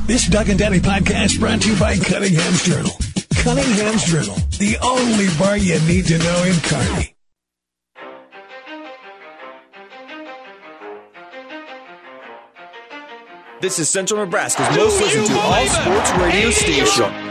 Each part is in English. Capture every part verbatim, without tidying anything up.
This Doug and Daddy podcast brought to you by Cunningham's Journal. Cunningham's Journal, the only bar you need to know in Kearney. This is Central Nebraska's most listened to all sports radio station.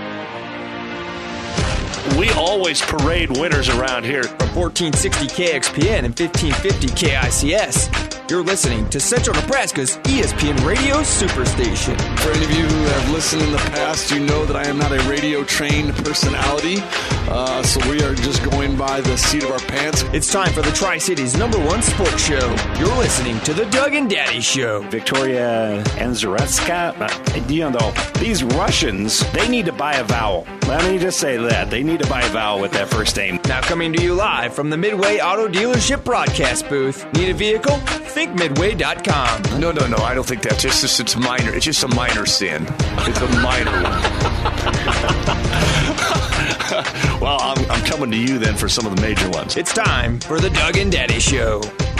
We always parade winners around here. From fourteen sixty K X P N and fifteen fifty K I C S. You're listening to Central Nebraska's E S P N Radio Superstation. For any of you who have listened in the past, you know that I am not a radio-trained personality, uh, so we are just going by the seat of our pants. It's time for the Tri-City's number one sports show. You're listening to the Doug and Daddy Show. Victoria Anzaretska, you know, these Russians, they need to buy a vowel. Let me just say that. They need to buy a vowel with that first name. Now coming to you live from the Midway Auto Dealership broadcast booth. Need a vehicle? think midway dot com. No, no, no. I don't think that's just, just it's minor. It's just a minor sin. It's a minor one. Well, I'm, I'm coming to you then for some of the major ones. It's time for the Doug and Daddy Show.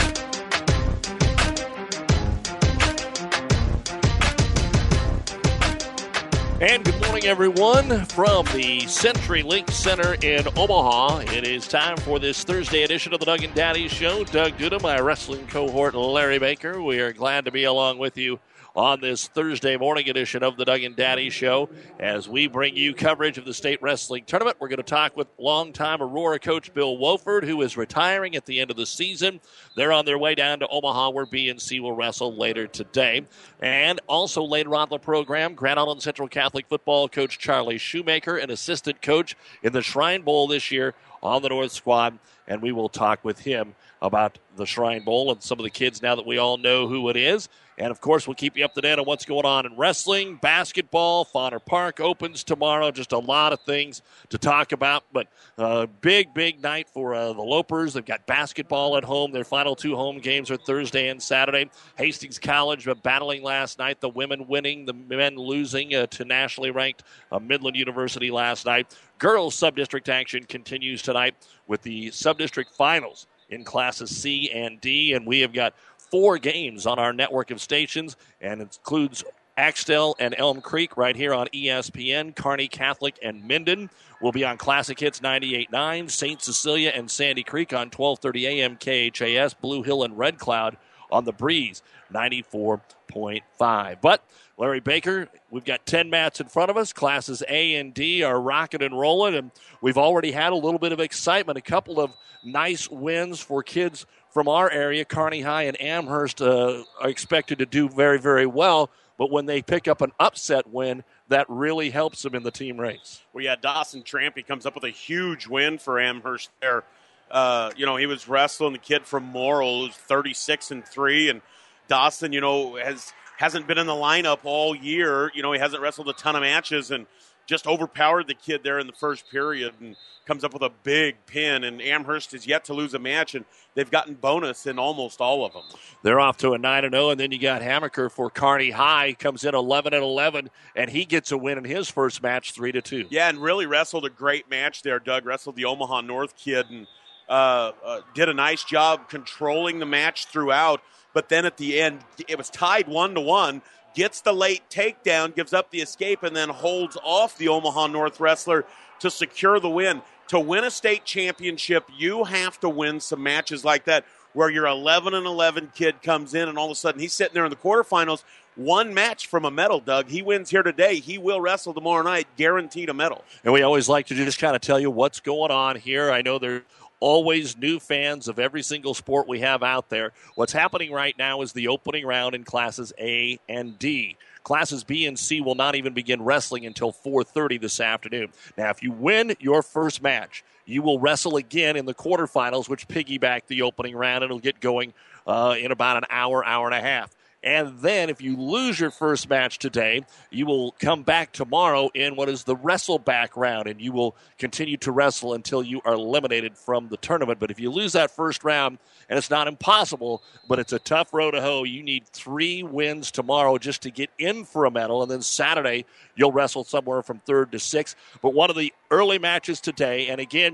And good morning, everyone, from the CenturyLink Center in Omaha. It is time for this Thursday edition of the Doug and Daddy Show. Doug Duda, my wrestling cohort, Larry Baker. We are glad to be along with you on this Thursday morning edition of the Doug and Daddy Show as we bring you coverage of the state wrestling tournament. We're going to talk with longtime Aurora coach Bill Wofford, who is retiring at the end of the season. They're on their way down to Omaha, where B and C will wrestle later today. And also later on the program, Grand Island Central Catholic football coach Charlie Shoemaker, an assistant coach in the Shrine Bowl this year on the North Squad. And we will talk with him about the Shrine Bowl and some of the kids now that we all know who it is. And, of course, we'll keep you up to date on what's going on in wrestling, basketball. Fauner Park opens tomorrow. Just a lot of things to talk about. But uh, big, big night for uh, the Lopers. They've got basketball at home. Their final two home games are Thursday and Saturday. Hastings College uh, battling last night. The women winning, the men losing uh, to nationally ranked uh, Midland University last night. Girls sub-district action continues tonight with the sub-district finals in classes C and D. And we have got four games on our network of stations, and it includes Axtell and Elm Creek right here on E S P N. Kearney Catholic and Minden will be on Classic Hits ninety-eight point nine. Saint Cecilia and Sandy Creek on twelve thirty a.m. K H A S. Blue Hill and Red Cloud on the Breeze ninety-four point five. But Larry Baker, we've got ten mats in front of us. Classes A and D are rocking and rolling, and we've already had a little bit of excitement. A couple of nice wins for kids from our area. Kearney High and Amherst uh, are expected to do very, very well, but when they pick up an upset win, that really helps them in the team race. Well, yeah, Dawson Trampy comes up with a huge win for Amherst there. Uh, you know, he was wrestling the kid from Morrill, who's thirty-six and three, and Dawson, you know, has hasn't been in the lineup all year. You know, he hasn't wrestled a ton of matches and just overpowered the kid there in the first period and comes up with a big pin. And Amherst is yet to lose a match, and they've gotten bonus in almost all of them. They're off to a nine and oh, and then you got Hammaker for Kearney High, comes in eleven and eleven, and he gets a win in his first match, three to two. Yeah, and really wrestled a great match there, Doug. Wrestled the Omaha North kid and uh, uh, did a nice job controlling the match throughout. But then at the end, it was tied one to one. Gets the late takedown, gives up the escape, and then holds off the Omaha North wrestler to secure the win. To win a state championship, you have to win some matches like that where your eleven and eleven kid comes in and all of a sudden he's sitting there in the quarterfinals, one match from a medal, Doug. He wins here today. He will wrestle tomorrow night, guaranteed a medal. And we always like to just kind of tell you what's going on here. I know there's always new fans of every single sport we have out there. What's happening right now is the opening round in classes A and D. Classes B and C will not even begin wrestling until four thirty this afternoon. Now, if you win your first match, you will wrestle again in the quarterfinals, which piggyback the opening round, and it'll get going uh, in about an hour, hour and a half. And then if you lose your first match today, you will come back tomorrow in what is the wrestle back round, and you will continue to wrestle until you are eliminated from the tournament. But if you lose that first round, and it's not impossible, but it's a tough road to hoe, you need three wins tomorrow just to get in for a medal, and then Saturday you'll wrestle somewhere from third to sixth. But one of the early matches today, and again,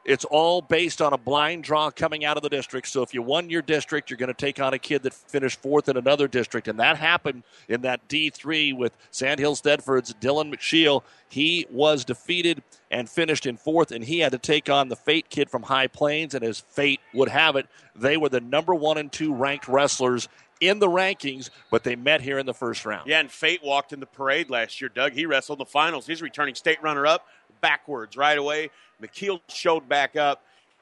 it's all based on a blind draw coming out of the district. So if you won your district, you're going to take on a kid that finished fourth in another district. And that happened in that D three with Sandhill Stedford's Dylan McShiel. He was defeated and finished in fourth, and he had to take on the Fate kid from High Plains. And as fate would have it, they were the number one and two ranked wrestlers in the rankings, but they met here in the first round. Yeah, and Fate walked in the parade last year, Doug. He wrestled in the finals. He's returning state runner-up backwards right away. McKeel showed back up.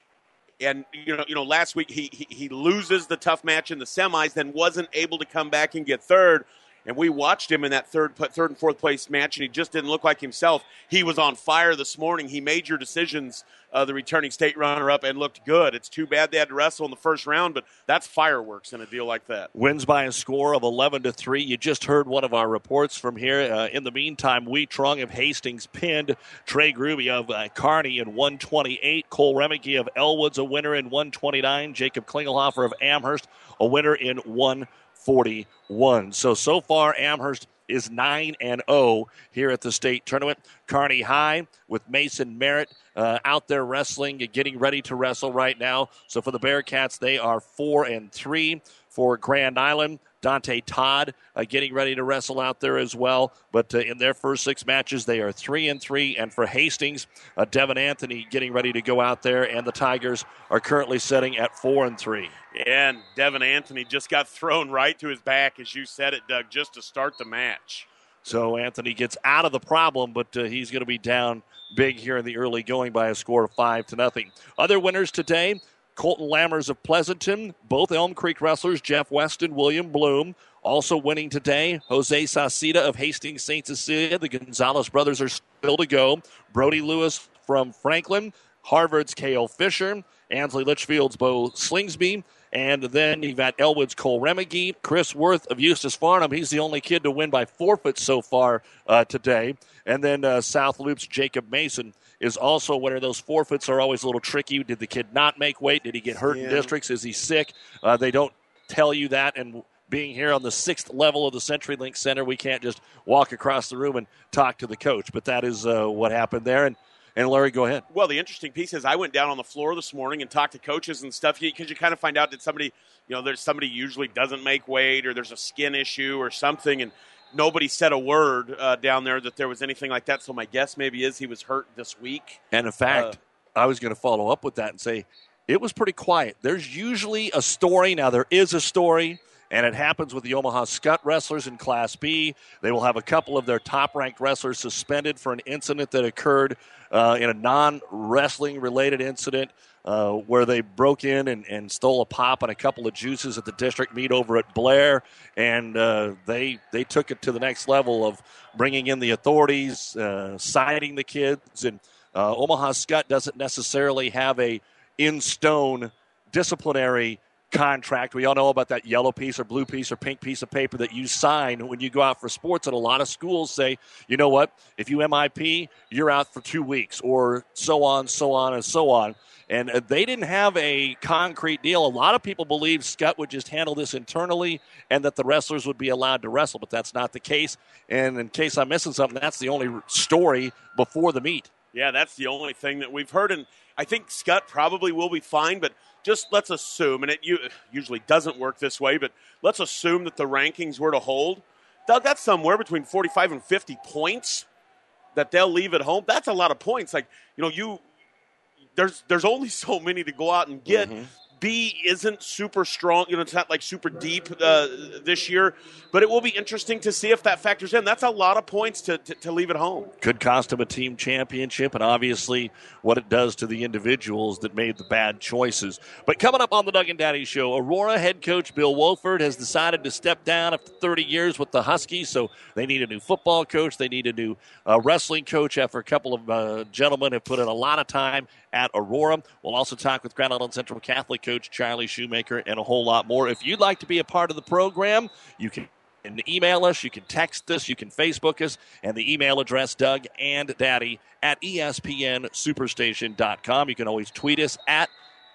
And, you know, you know, last week he, he he loses the tough match in the semis, then wasn't able to come back and get third. And we watched him in that third third and fourth place match, and he just didn't look like himself. He was on fire this morning. He made your decisions, uh, the returning state runner-up, and looked good. It's too bad they had to wrestle in the first round, but that's fireworks in a deal like that. Wins by a score of eleven to three. You just heard one of our reports from here. Uh, in the meantime, Wee Trong of Hastings pinned Trey Gruby of uh, Kearney in one twenty-eight. Cole Remeke of Elwood's a winner in one twenty-nine. Jacob Klingelhofer of Amherst a winner in one forty-one. So, so far, Amherst is nine and oh here at the state tournament. Kearney High with Mason Merritt uh, out there wrestling, getting ready to wrestle right now. So for the Bearcats, they are four and three. For Grand Island, Dante Todd uh, getting ready to wrestle out there as well. But uh, in their first six matches, they are three and three. And for Hastings, uh, Devin Anthony getting ready to go out there, and the Tigers are currently sitting at four and three. And Devin Anthony just got thrown right to his back, as you said it, Doug, just to start the match. So Anthony gets out of the problem, but uh, he's going to be down big here in the early going by a score of five to nothing. Other winners today: Colton Lammers of Pleasanton, both Elm Creek wrestlers, Jeff Weston, William Bloom. Also winning today, Jose Sacita of Hastings Saint Cecilia. The Gonzalez brothers are still to go. Brody Lewis from Franklin, Harvard's K O. Fisher, Ansley Litchfield's Bo Slingsby. And then you've got Elwood's Cole Remeke, Chris Worth of Eustis Farnham. He's the only kid to win by forfeit so far uh, today. And then uh, South Loop's Jacob Mason is also a winner. Those forfeits are always a little tricky. Did the kid not make weight? Did he get hurt yeah. in districts? Is he sick? Uh, they don't tell you that. And being here on the sixth level of the CenturyLink Center, we can't just walk across the room and talk to the coach. But that is uh, what happened there. And And Larry, go ahead. Well, the interesting piece is I went down on the floor this morning and talked to coaches and stuff, because you kind of find out that somebody, you know, there's somebody usually doesn't make weight, or there's a skin issue or something, and nobody said a word uh, down there that there was anything like that. So my guess maybe is he was hurt this week. And in fact, uh, I was going to follow up with that and say it was pretty quiet. There's usually a story. Now there is a story. And it happens with the Omaha Scud wrestlers in Class B. They will have a couple of their top-ranked wrestlers suspended for an incident that occurred uh, in a non-wrestling related incident uh, where they broke in and, and stole a pop and a couple of juices at the district meet over at Blair. And uh, they they took it to the next level of bringing in the authorities, uh, citing the kids. And uh, Omaha Scud doesn't necessarily have a in-stone disciplinary contract. We all know about that yellow piece or blue piece or pink piece of paper that you sign when you go out for sports, and a lot of schools say, you know what, if you M I P, you're out for two weeks, or so on, so on, and so on. And they didn't have a concrete deal. A lot of people believe Scott would just handle this internally and that the wrestlers would be allowed to wrestle, but that's not the case. And in case I'm missing something, that's the only story before the meet. Yeah, that's the only thing that we've heard, and I think Scott probably will be fine, but just let's assume, and it usually doesn't work this way, but let's assume that the rankings were to hold. Doug, that's somewhere between forty-five and fifty points that they'll leave at home. That's a lot of points. Like, you know, you there's there's only so many to go out and get. Mm-hmm. B isn't super strong. You know, it's not like super deep uh, this year, but it will be interesting to see if that factors in. That's a lot of points to, to, to leave at home. Could cost them a team championship, and obviously what it does to the individuals that made the bad choices. But coming up on the Doug and Daddy Show, Aurora head coach Bill Wolford has decided to step down after thirty years with the Huskies, so they need a new football coach. They need a new uh, wrestling coach after a couple of uh, gentlemen have put in a lot of time at Aurora. We'll also talk with Grand Island Central Catholic coach Charlie Shoemaker and a whole lot more. If you'd like to be a part of the program, you can email us, you can text us, you can Facebook us, and the email address, Doug and Daddy at E S P N superstation dot com. You can always tweet us at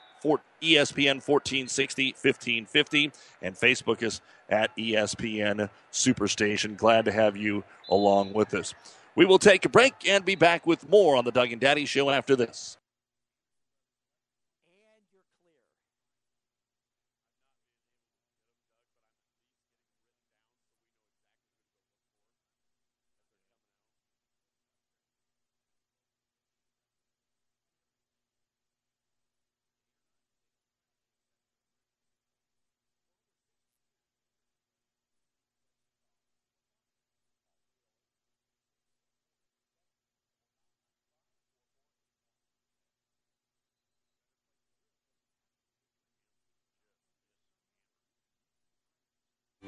E S P N fourteen sixty, fifteen fifty, and Facebook us at E S P N Superstation. Glad to have you along with us. We will take a break and be back with more on the Doug and Daddy Show after this.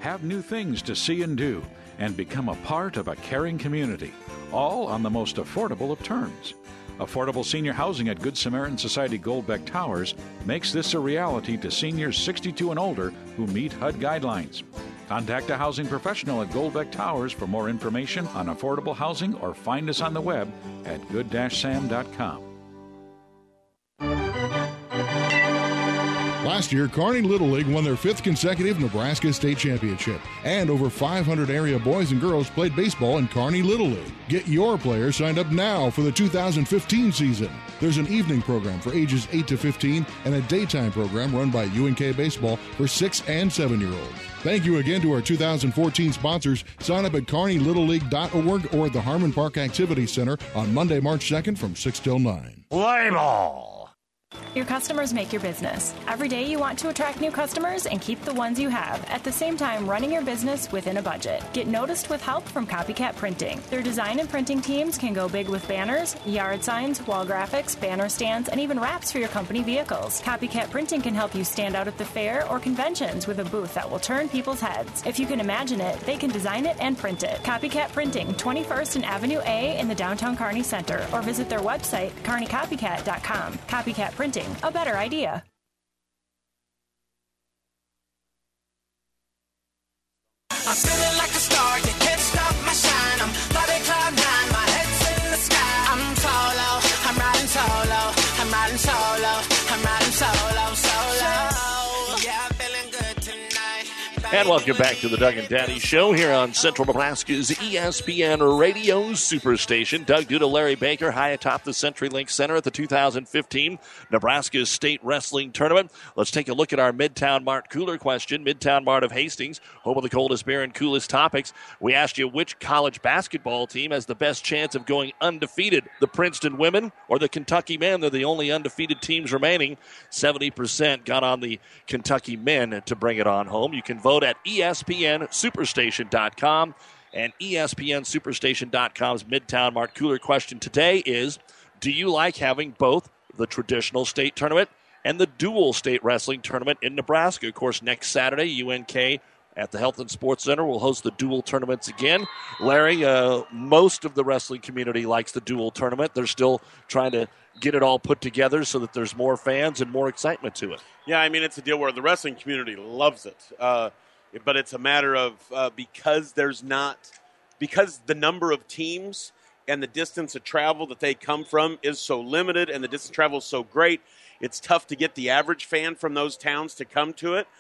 have new things to see and do, and become a part of a caring community, all on the most affordable of terms. Affordable senior housing at Good Samaritan Society Goldbeck Towers makes this a reality to seniors sixty-two and older who meet H U D guidelines. Contact a housing professional at Goldbeck Towers for more information on affordable housing or find us on the web at good dash sam dot com. Last year, Kearney Little League won their fifth consecutive Nebraska State Championship, and over five hundred area boys and girls played baseball in Kearney Little League. Get your players signed up now for the two thousand fifteen season. There's an evening program for ages eight to fifteen and a daytime program run by U N K Baseball for six and seven year olds. Thank you again to our two thousand fourteen sponsors. Sign up at kearney little league dot org or at the Harmon Park Activity Center on Monday, March second from six till nine. Play ball! Your customers make your business. Every day you want to attract new customers and keep the ones you have, at the same time running your business within a budget. Get noticed with help from Copycat Printing. Their design and printing teams can go big with banners, yard signs, wall graphics, banner stands, and even wraps for your company vehicles. Copycat Printing can help you stand out at the fair or conventions with a booth that will turn people's heads. If you can imagine it, they can design it and print it. Copycat Printing, twenty-first and Avenue A in the downtown Kearney Center, or visit their website, kearney copycat dot com. Copycat Printing, a better idea. I'm feeling like a star, you can't stop my shine. I'm floating cloud nine, my head's in the sky. I'm solo, I'm riding solo, I'm riding solo, I'm riding solo, solo. Yeah, I'm feeling good tonight. And welcome back to the Doug and Daddy Show here on Central Nebraska's E S P N Radio Superstation. Doug Duda, Larry Baker, high atop the CenturyLink Center at the two thousand fifteen Nebraska State Wrestling Tournament. Let's take a look at our Midtown Mart Cooler question. Midtown Mart of Hastings, home of the coldest beer and coolest topics. We asked you which college basketball team has the best chance of going undefeated, the Princeton women or the Kentucky men. They're the only undefeated teams remaining. seventy percent got on the Kentucky men to bring it on home. You can vote at E S P N superstation dot com, and E S P N superstation dot com's Midtown Mart Cooler question today is, do you like having both the traditional state tournament and the dual state wrestling tournament in Nebraska? Of course, next Saturday, U N K at the Health and Sports Center will host the dual tournaments again. Larry, uh, most of the wrestling community likes the dual tournament. They're still trying to get it all put together so that there's more fans and more excitement to it. Yeah, I mean, it's a deal where the wrestling community loves it. Uh, but it's a matter of uh, because there's not, because the number of teams and the distance of travel that they come from is so limited and the distance of travel is so great, it's tough to get the average fan from those towns to come to it.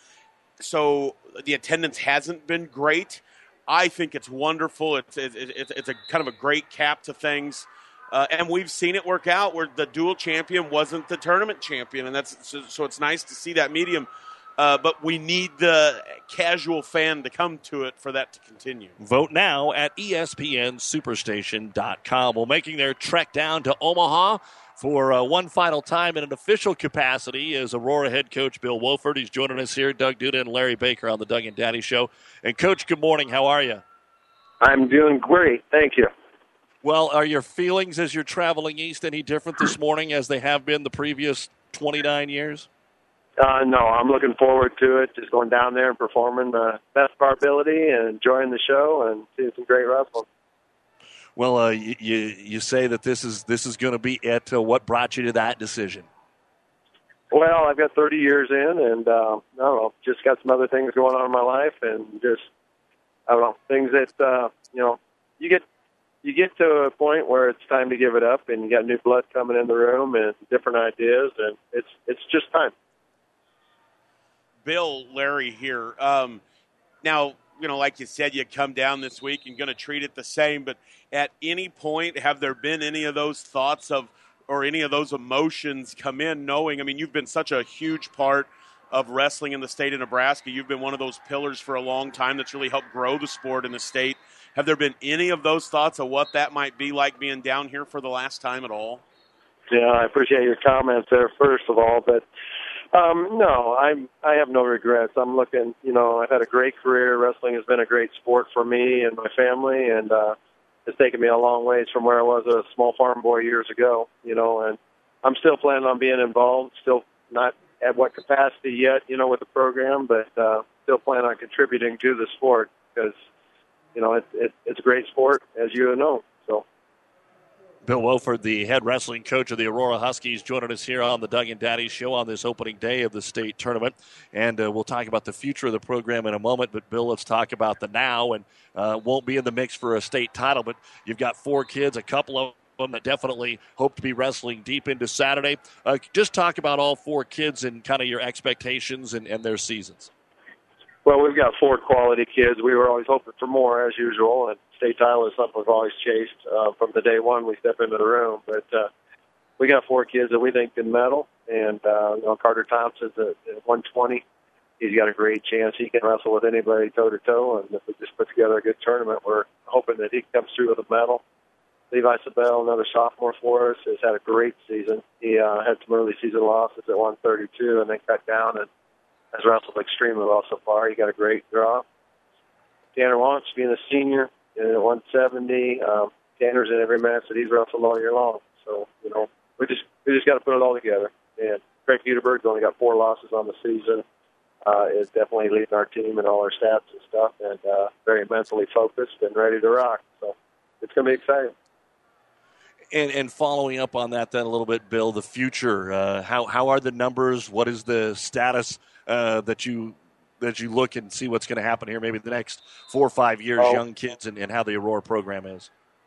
So the attendance hasn't been great. I think it's wonderful. It's it's, it's, it's a kind of a great cap to things. Uh, and we've seen it work out where the dual champion wasn't the tournament champion. And that's so, so it's nice to see that medium. Uh, but we need the casual fan to come to it for that to continue. Vote now at E S P N superstation dot com. Well, making their trek down to Omaha for uh, one final time in an official capacity is Aurora head coach Bill Wolford. He's joining us here, Doug Duda and Larry Baker on the Doug and Daddy Show. And, Coach, good morning. How are you? I'm doing great. Thank you. Well, are your feelings as you're traveling east any different this morning as they have been the previous twenty-nine years? Uh, no, I'm looking forward to it, just going down there and performing the best of our ability and enjoying the show and seeing some great wrestling. Well, uh, you, you you say that this is this is going to be it. Uh, what brought you to that decision? Well, I've got thirty years in, and uh, I don't know, just got some other things going on in my life, and just I don't know, things that uh, you know, you get you get to a point where it's time to give it up, and you got new blood coming in the room and different ideas, and it's it's just time. Bill, Larry here. Um, now, you know, like you said, you come down this week and going to treat it the same, but at any point, have there been any of those thoughts of, or any of those emotions come in knowing, I mean, you've been such a huge part of wrestling in the state of Nebraska. You've been one of those pillars for a long time that's really helped grow the sport in the state. Have there been any of those thoughts of what that might be like being down here for the last time at all? Yeah, I appreciate your comments there, first of all, but Um, no, I'm, I have no regrets. I'm looking, you know, I've had a great career. Wrestling has been a great sport for me and my family, and uh, it's taken me a long ways from where I was a small farm boy years ago, you know, and I'm still planning on being involved, still not at what capacity yet, you know, with the program, but uh, still plan on contributing to the sport because, you know, it, it, it's a great sport, as you know. So. Bill Wofford, the head wrestling coach of the Aurora Huskies, joining us here on the Doug and Daddy Show on this opening day of the state tournament. And uh, we'll talk about the future of the program in a moment. But, Bill, let's talk about the now. And uh, won't be in the mix for a state title, but you've got four kids, a couple of them that definitely hope to be wrestling deep into Saturday. Uh, just talk about all four kids and kind of your expectations and, and their seasons. Well, we've got four quality kids. We were always hoping for more, as usual, and state title is something we've always chased uh, from the day one we step into the room. But uh, we got four kids that we think can medal, and uh, you know, Carter Thompson's at, at one twenty. He's got a great chance. He can wrestle with anybody toe-to-toe, and if we just put together a good tournament, we're hoping that he comes through with a medal. Levi Sabell, another sophomore for us, has had a great season. He uh, had some early season losses at one thirty-two, and then cut down and has wrestled extremely well so far. He got a great draw. Tanner Wants, being a senior, at one seventy. Um, Tanner's in every match that he's wrestled all year long. So, you know, we just we just got to put it all together. And Craig Peterberg's only got four losses on the season. Uh, is definitely leading our team in all our stats and stuff, and uh, very mentally focused and ready to rock. So it's going to be exciting. And, and following up on that then a little bit, Bill, the future, uh, how how are the numbers? What is the status uh, that you that you look and see what's going to happen here maybe the next four or five years, oh. young kids, and, and how the Aurora program is?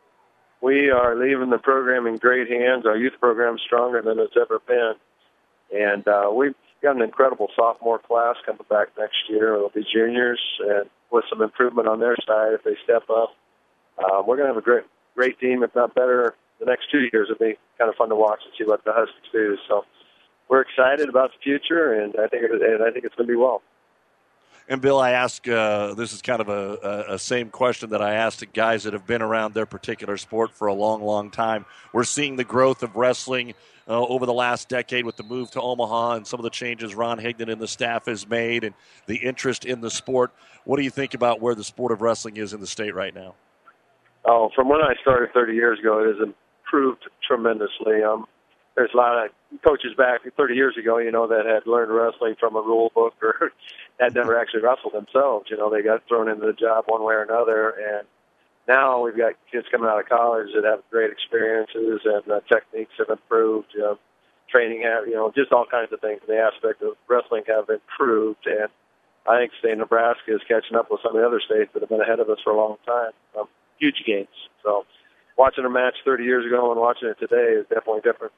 We are leaving the program in great hands. Our youth program is stronger than it's ever been. And uh, we've got an incredible sophomore class coming back next year. It'll be juniors, and with some improvement on their side if they step up. Uh, we're going to have a great great team, if not better, the next two years. It'll be kind of fun to watch and see what the Huskies do. So we're excited about the future, and I think it, and I think it's going to be well. And, Bill, I ask, uh, this is kind of a, a, a same question that I asked to guys that have been around their particular sport for a long, long time. We're seeing the growth of wrestling uh, over the last decade with the move to Omaha and some of the changes Ron Higdon and the staff has made and the interest in the sport. What do you think about where the sport of wrestling is in the state right now? Oh, from when I started thirty years ago, it has improved tremendously. Um, there's a lot of coaches back thirty years ago, you know, that had learned wrestling from a rule book or had never actually wrestled themselves. You know, they got thrown into the job one way or another. And now we've got kids coming out of college that have great experiences, and uh, techniques have improved. You know, training, have, you know, just all kinds of things in the aspect of wrestling have improved. And I think the state of Nebraska is catching up with some of the other states that have been ahead of us for a long time. Um, huge gains. So watching a match thirty years ago and watching it today is definitely different.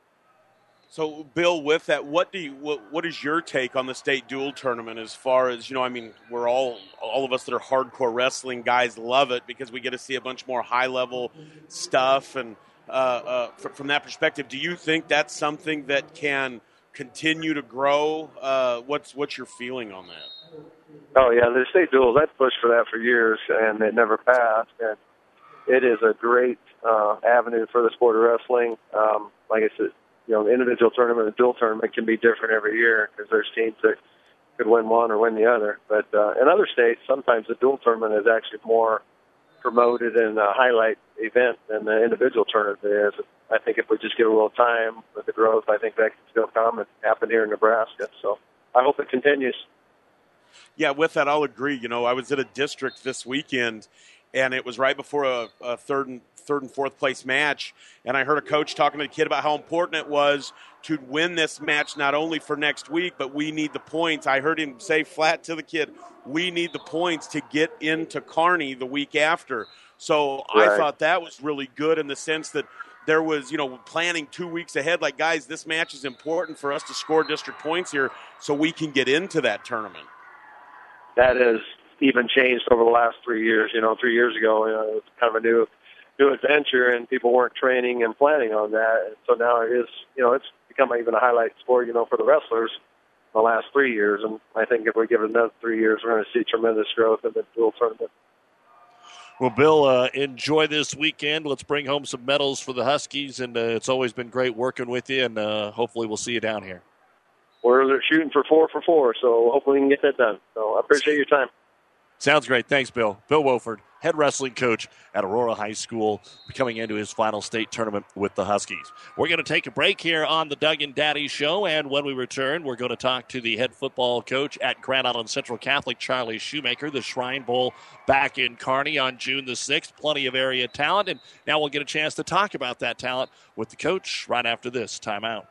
So, Bill, with that, what do you what, what is your take on the state dual tournament? As far as, you know, I mean, we're all all of us that are hardcore wrestling guys love it because we get to see a bunch more high level stuff. And uh, uh, from, from that perspective, do you think that's something that can continue to grow? Uh, what's what's your feeling on that? Oh yeah, the state duels. I've pushed for that for years, and it never passed. And it is a great uh, avenue for the sport of wrestling. Um, like I said, you know, the individual tournament and dual tournament can be different every year because there's teams that could win one or win the other. But uh, in other states, sometimes the dual tournament is actually more promoted and a highlight event than the individual tournament is. I think if we just give a little time with the growth, I think that can still come and happen here in Nebraska. So I hope it continues. Yeah, with that, I'll agree. You know, I was at a district this weekend, and it was right before a, a third and third and fourth place match, and I heard a coach talking to the kid about how important it was to win this match not only for next week, but we need the points. I heard him say flat to the kid, we need the points to get into Kearney the week after. So right. I thought that was really good in the sense that there was, you know, planning two weeks ahead, like, guys, this match is important for us to score district points here so we can get into that tournament. That has even changed over the last three years. You know, three years ago, you know, it was kind of a new new adventure, and people weren't training and planning on that. And so now it is, you know, it's become even a highlight sport, you know, for the wrestlers in the last three years. And I think if we give it another three years, we're going to see tremendous growth in the dual tournament. Well, Bill, uh, enjoy this weekend. Let's bring home some medals for the Huskies, and uh, it's always been great working with you, and uh, hopefully we'll see you down here. We're shooting for four for four, so hopefully we can get that done. So I appreciate your time. Sounds great. Thanks, Bill. Bill Wofford, head wrestling coach at Aurora High School, coming into his final state tournament with the Huskies. We're going to take a break here on the Doug and Daddy Show, and when we return, we're going to talk to the head football coach at Grand Island Central Catholic, Charlie Shoemaker. The Shrine Bowl back in Kearney on June the sixth. Plenty of area talent, and now we'll get a chance to talk about that talent with the coach right after this timeout.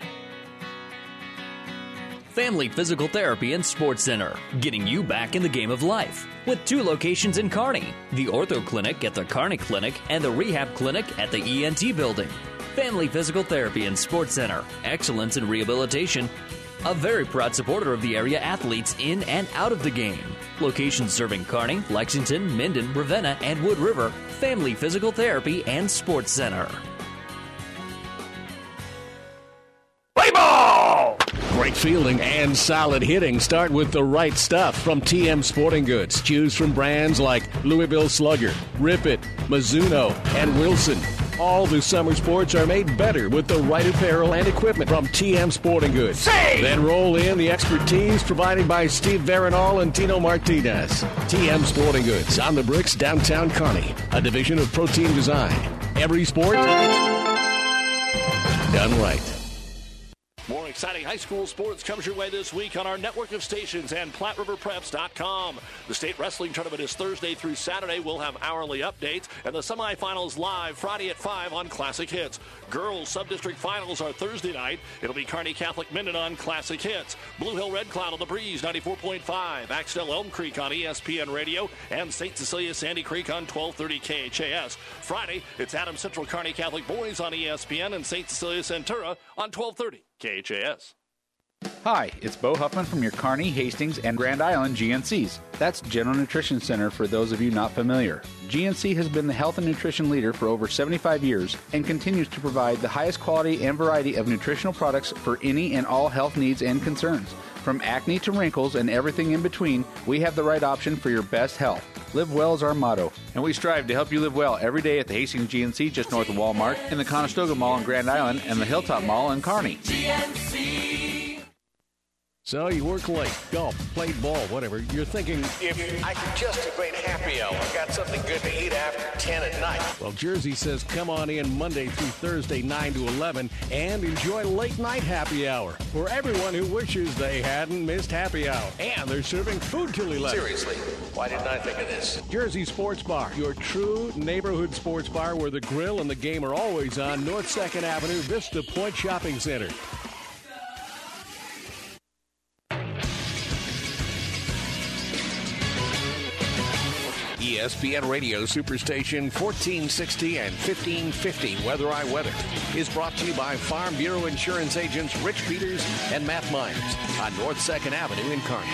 Family Physical Therapy and Sports Center, getting you back in the game of life. With two locations in Kearney, the Ortho Clinic at the Kearney Clinic and the Rehab Clinic at the E N T Building. Family Physical Therapy and Sports Center, excellence in rehabilitation. A very proud supporter of the area athletes in and out of the game. Locations serving Kearney, Lexington, Minden, Ravenna, and Wood River. Family Physical Therapy and Sports Center. Play ball! Great fielding and solid hitting start with the right stuff from T M Sporting Goods. Choose from brands like Louisville Slugger, Rip It, Mizuno, and Wilson. All the summer sports are made better with the right apparel and equipment from T M Sporting Goods. Say! Then roll in the expertise provided by Steve Veronal and Tino Martinez. T M Sporting Goods on the Bricks, downtown Kearney, a division of Protein Design. Every sport done right. More exciting high school sports comes your way this week on our network of stations and Platte River Preps dot com. The state wrestling tournament is Thursday through Saturday. We'll have hourly updates, and the semifinals live Friday at five on Classic Hits. Girls sub-district finals are Thursday night. It'll be Kearney Catholic Minden on Classic Hits. Blue Hill Red Cloud on the Breeze, ninety-four point five. Axtell Elm Creek on E S P N Radio, and Saint Cecilia Sandy Creek on twelve thirty K H A S. Friday, it's Adams Central Kearney Catholic Boys on E S P N and Saint Cecilia Centura on twelve thirty K H A S. Hi, it's Bo Huffman from your Kearney, Hastings, and Grand Island G N Cs. That's General Nutrition Center for those of you not familiar. G N C has been the health and nutrition leader for over seventy-five years and continues to provide the highest quality and variety of nutritional products for any and all health needs and concerns. From acne to wrinkles and everything in between, we have the right option for your best health. Live well is our motto, and we strive to help you live well every day at the Hastings G N C just north of Walmart, in the Conestoga Mall in Grand Island, and the Hilltop Mall in Kearney. G N C. So you work late, golf, played ball, whatever. You're thinking, if I could just a great happy hour, got something good to eat after ten at night. Well, Jersey says come on in Monday through Thursday, nine to eleven, and enjoy late night happy hour for everyone who wishes they hadn't missed happy hour. And they're serving food till eleven. Seriously, why didn't I think of this? Jersey Sports Bar, your true neighborhood sports bar where the grill and the game are always on. North second Avenue, Vista Point Shopping Center. E S P N Radio Superstation fourteen sixty and fifteen fifty Weather I Weather is brought to you by Farm Bureau Insurance agents Rich Peters and Matt Myers on North second Avenue in Kearney.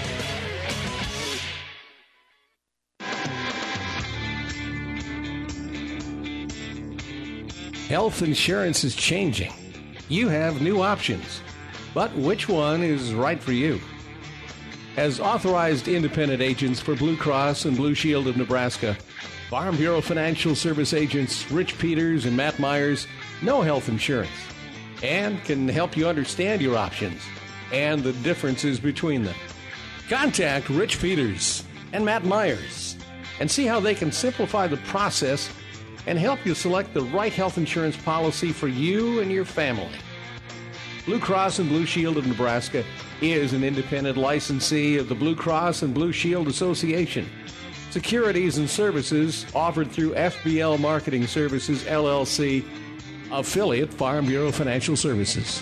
Health insurance is changing. You have new options, but which one is right for you? As authorized independent agents for Blue Cross and Blue Shield of Nebraska, Farm Bureau Financial Service agents Rich Peters and Matt Myers know health insurance and can help you understand your options and the differences between them. Contact Rich Peters and Matt Myers and see how they can simplify the process and help you select the right health insurance policy for you and your family. Blue Cross and Blue Shield of Nebraska is an independent licensee of the Blue Cross and Blue Shield Association. Securities and services offered through F B L Marketing Services, L L C, affiliate Farm Bureau Financial Services.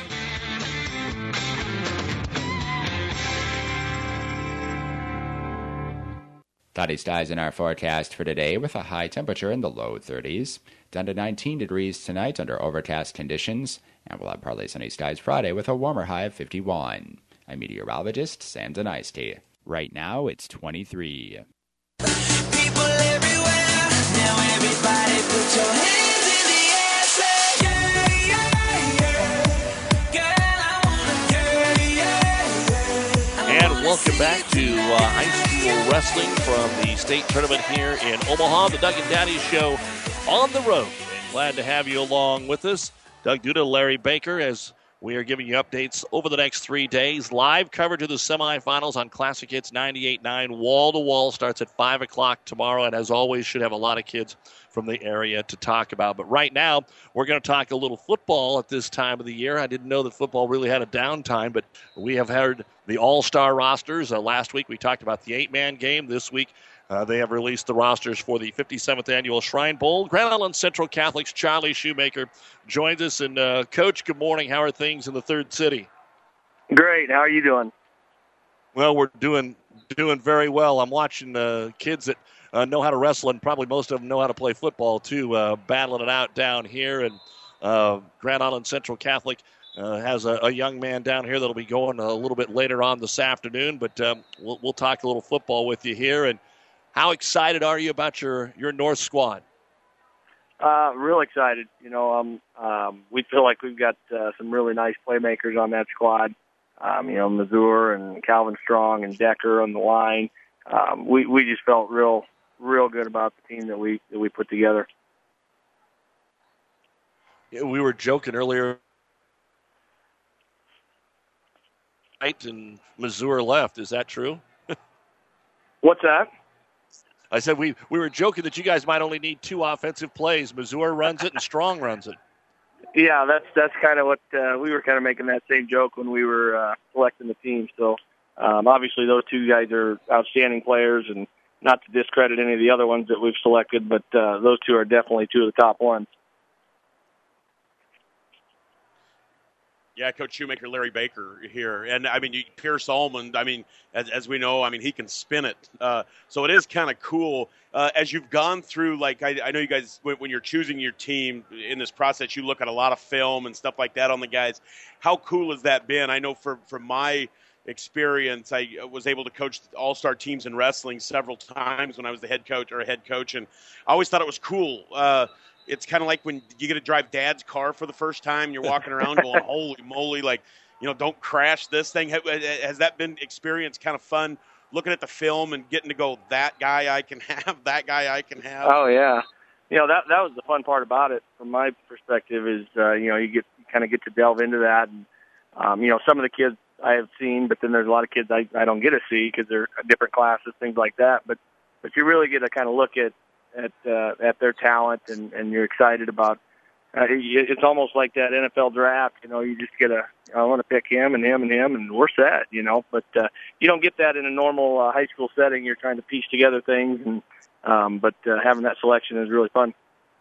Cloudy skies in our forecast for today with a high temperature in the low thirties. Down to nineteen degrees tonight under overcast conditions. And we'll have partly sunny skies Friday with a warmer high of fifty-one. I'm meteorologist Sam Denisti. Right now it's twenty-three. People everywhere, now everybody put your hands in the air, say yeah, yeah, yeah. Girl, I wanna, girl, yeah, yeah. And welcome back to uh, high school wrestling from the state tournament here in Omaha. The Doug and Daddy Show on the road. And glad to have you along with us. Doug Duda, Larry Baker, as We are giving you updates over the next three days. Live coverage of the semifinals on Classic Hits ninety-eight point nine. Wall to Wall starts at five o'clock tomorrow, and as always, should have a lot of kids from the area to talk about. But right now, we're going to talk a little football at this time of the year. I didn't know that football really had a downtime, but we have heard the all-star rosters. Uh, last week, we talked about the eight-man game. This week, uh, they have released the rosters for the fifty-seventh Annual Shrine Bowl. Grand Island Central Catholic's Charlie Shoemaker joins us. And, uh, Coach, good morning. How are things in the Third City? Great. How are you doing? Well, we're doing doing very well. I'm watching uh, kids that uh, know how to wrestle, and probably most of them know how to play football, too, uh, battling it out down here. And uh, Grand Island Central Catholic uh, has a, a young man down here that'll be going a little bit later on this afternoon. But um, we'll, we'll talk a little football with you here. And how excited are you about your, your North squad? Uh, real excited. You know, um, um, we feel like we've got uh, some really nice playmakers on that squad. Um, you know, Mazur and Calvin Strong and Decker on the line. Um, we we just felt real real good about the team that we that we put together. Yeah, we were joking earlier. Right, and Mazur left. Is that true? What's that? I said we, we were joking that you guys might only need two offensive plays. Mazur runs it and Strong runs it. Yeah, that's that's kind of what uh, we were kind of making that same joke when we were uh, selecting the team. So um, obviously those two guys are outstanding players, and not to discredit any of the other ones that we've selected, but uh, those two are definitely two of the top ones. Yeah, Coach Shoemaker, Larry Baker here. And, I mean, you, Pierce Almond, I mean, as, as we know, I mean, he can spin it. Uh, so it is kind of cool. Uh, as you've gone through, like, I, I know you guys, when, when you're choosing your team in this process, you look at a lot of film and stuff like that on the guys. How cool has that been? I know for, from my experience, I was able to coach all-star teams in wrestling several times when I was the head coach or a head coach, and I always thought it was cool. Uh, It's kind of like when you get to drive Dad's car for the first time. You're walking around going, holy moly, like, you know, don't crash this thing. Has that been experience kind of fun, looking at the film and getting to go, that guy I can have, that guy I can have? Oh, yeah. You know, that that was the fun part about it from my perspective is, uh, you know, you get you kind of get to delve into that. And, um, you know, some of the kids I have seen, but then there's a lot of kids I, I don't get to see because they're different classes, things like that. But, but you really get to kind of look at, at uh, at their talent, and, and you're excited about uh, it's almost like that N F L draft. You know, you just get a, I want to pick him and him and him, and we're set, you know. But uh, you don't get that in a normal uh, high school setting. You're trying to piece together things, and um, but uh, having that selection is really fun.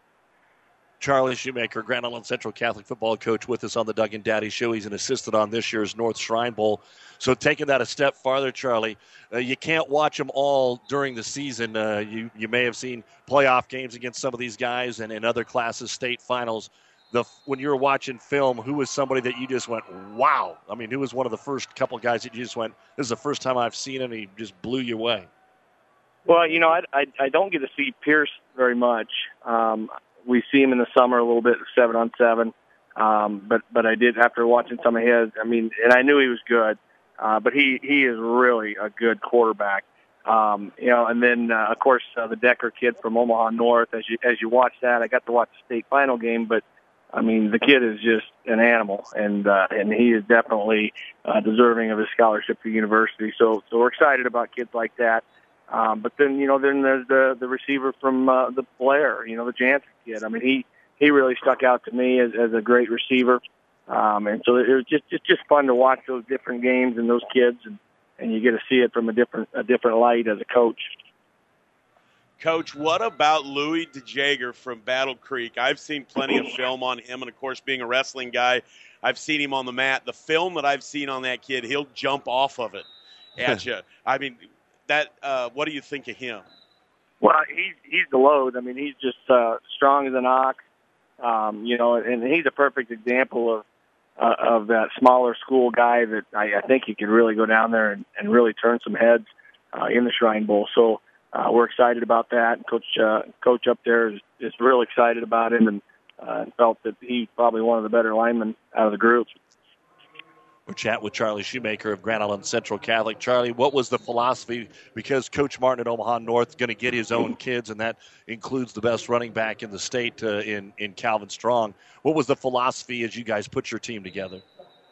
Charlie Shoemaker, Grand Island Central Catholic football coach, with us on the Doug and Daddy Show. He's an assistant on this year's North Shrine Bowl. So taking that a step farther, Charlie, uh, you can't watch them all during the season. Uh, you, you may have seen playoff games against some of these guys and in other classes, state finals. The When you were watching film, who was somebody that you just went, wow? I mean, who was one of the first couple guys that you just went, this is the first time I've seen him, and he just blew you away? Well, you know, I, I, I don't get to see Pierce very much. Um We see him in the summer a little bit, seven on seven. Um, but but I did, after watching some of his, I mean, and I knew he was good. Uh, but he, he is really a good quarterback. Um, you know, and then uh, of course uh, the Decker kid from Omaha North. As you as you watch that, I got to watch the state final game. But I mean, the kid is just an animal, and uh, and he is definitely uh, deserving of his scholarship to university. So so we're excited about kids like that. Um, but then, you know, then there's the, the receiver from uh, the Blair, you know, the Jansen kid. I mean, he, he really stuck out to me as, as a great receiver. Um, and so it was just, it's just fun to watch those different games and those kids, and, and you get to see it from a different, a different light as a coach. Coach, what about Louis DeJager from Battle Creek? I've seen plenty of film on him, and, of course, being a wrestling guy, I've seen him on the mat. The film that I've seen on that kid, he'll jump off of it at you. I mean, that uh, what do you think of him? Well, he's he's the load. I mean, he's just uh, strong as an ox, um, you know, and he's a perfect example of uh, of that smaller school guy that I, I think he could really go down there and, and really turn some heads uh, in the Shrine Bowl. So uh, we're excited about that. Coach uh, Coach up there is, is real excited about him, and uh, felt that he's probably one of the better linemen out of the group. We're chatting with Charlie Shoemaker of Grand Island Central Catholic. Charlie, what was the philosophy? Because Coach Martin at Omaha North is going to get his own kids, and that includes the best running back in the state uh, in, in Calvin Strong. What was the philosophy as you guys put your team together?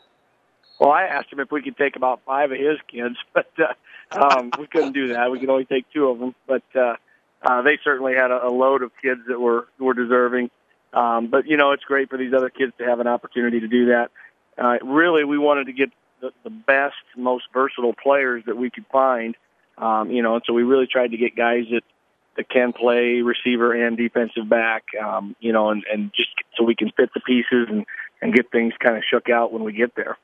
Well, I asked him if we could take about five of his kids, but uh, um, we couldn't do that. We could only take two of them. But uh, uh, they certainly had a, a load of kids that were were deserving. Um, but, you know, it's great for these other kids to have an opportunity to do that. Uh, really, we wanted to get the, the best, most versatile players that we could find, um, you know, and so we really tried to get guys that, that can play receiver and defensive back, um, you know, and, and just so we can fit the pieces and, and get things kind of shook out when we get there.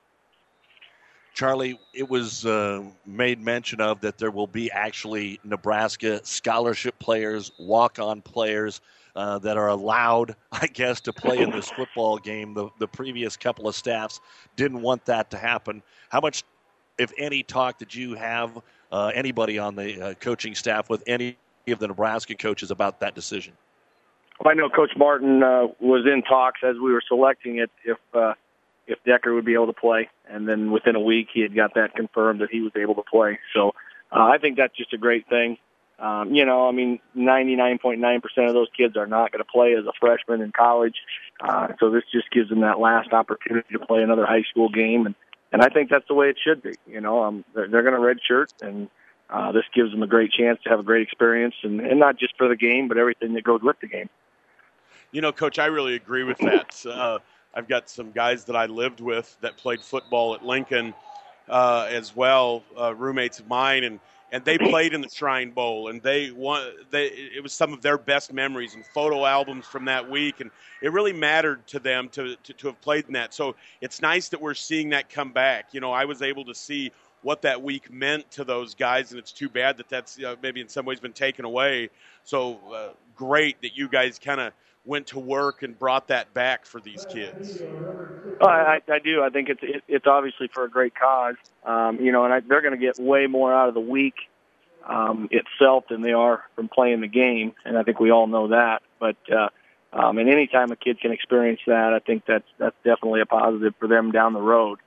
Charlie, it was uh, made mention of that there will be actually Nebraska scholarship players, walk-on players uh, that are allowed, I guess, to play in this football game. The, the previous couple of staffs didn't want that to happen. How much, if any, talk did you have, uh, anybody on the uh, coaching staff with any of the Nebraska coaches about that decision? Well, I know Coach Martin uh, was in talks as we were selecting it if uh, if Decker would be able to play, and then within a week he had got that confirmed that he was able to play. So uh, I think that's just a great thing. Um, you know, I mean, ninety-nine point nine percent of those kids are not going to play as a freshman in college, uh, so this just gives them that last opportunity to play another high school game, and, and I think that's the way it should be. You know, um, they're, they're going to redshirt, and uh, this gives them a great chance to have a great experience, and, and not just for the game, but everything that goes with the game. You know, Coach, I really agree with that. Uh, I've got some guys that I lived with that played football at Lincoln uh, as well, uh, roommates of mine, and, and they played in the Shrine Bowl, and they won. They it was some of their best memories and photo albums from that week, and it really mattered to them to, to, to have played in that. So it's nice that we're seeing that come back. You know, I was able to see what that week meant to those guys, and it's too bad that that's uh, maybe in some ways been taken away. So uh, great that you guys kind of went to work and brought that back for these kids. Oh, I, I do. I think it's it, it's obviously for a great cause, um, you know, and I, they're going to get way more out of the week um, itself than they are from playing the game, and I think we all know that. But uh, um, and any time a kid can experience that, I think that's that's definitely a positive for them down the road.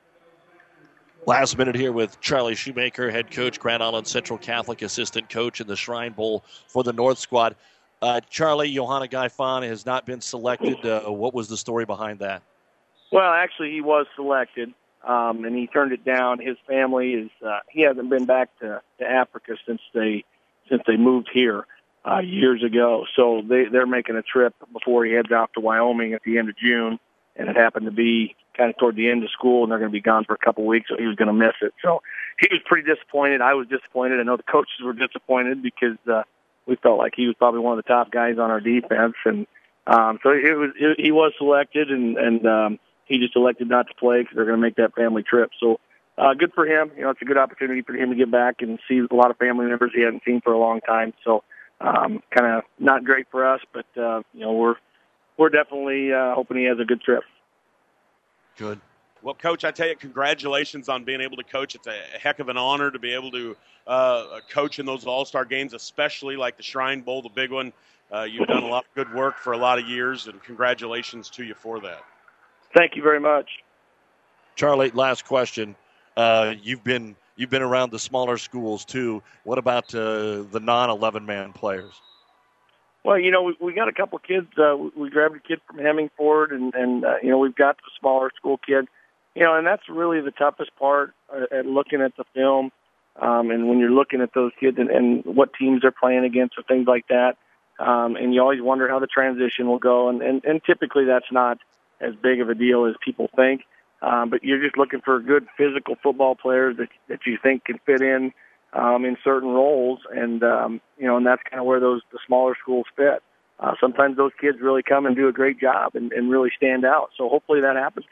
Last minute here with Charlie Shoemaker, head coach, Grand Island Central Catholic assistant coach in the Shrine Bowl for the North Squad. Uh, Charlie, Johanna Gaifan has not been selected. Uh, what was the story behind that? Well, actually, he was selected, um, and he turned it down. His family is uh, he hasn't been back to, to Africa since they since they moved here uh, years ago. So they, they're making a trip before he heads out to Wyoming at the end of June, and it happened to be kind of toward the end of school, and they're going to be gone for a couple of weeks, so he was going to miss it. So he was pretty disappointed. I was disappointed. I know the coaches were disappointed because uh, we felt like he was probably one of the top guys on our defense, and um, so it was it, he was selected, and and um, he just elected not to play because they're going to make that family trip. So uh, good for him. You know, it's a good opportunity for him to get back and see a lot of family members he hadn't seen for a long time. So um, kind of not great for us, but uh, you know we're we're definitely uh, hoping he has a good trip. Good. Well, Coach, I tell you, congratulations on being able to coach. It's a heck of an honor to be able to uh, coach in those all-star games, especially like the Shrine Bowl, the big one. Uh, you've done a lot of good work for a lot of years, and congratulations to you for that. Thank you very much. Charlie, last question. Uh, you've been you've been around the smaller schools, too. What about uh, the non eleven man players? Well, you know, we, we got a couple kids. Uh, we, we grabbed a kid from Hemingford, and, and uh, you know, we've got the smaller school kid. You know, and that's really the toughest part uh, at looking at the film. Um, and when you're looking at those kids and, and what teams they're playing against or things like that, um, and you always wonder how the transition will go. And, and, and typically that's not as big of a deal as people think. Um, but you're just looking for good physical football players that, that you think can fit in Um, in certain roles, and um, you know, and that's kind of where those the smaller schools fit. Uh, sometimes those kids really come and do a great job and, and really stand out. So hopefully that happens.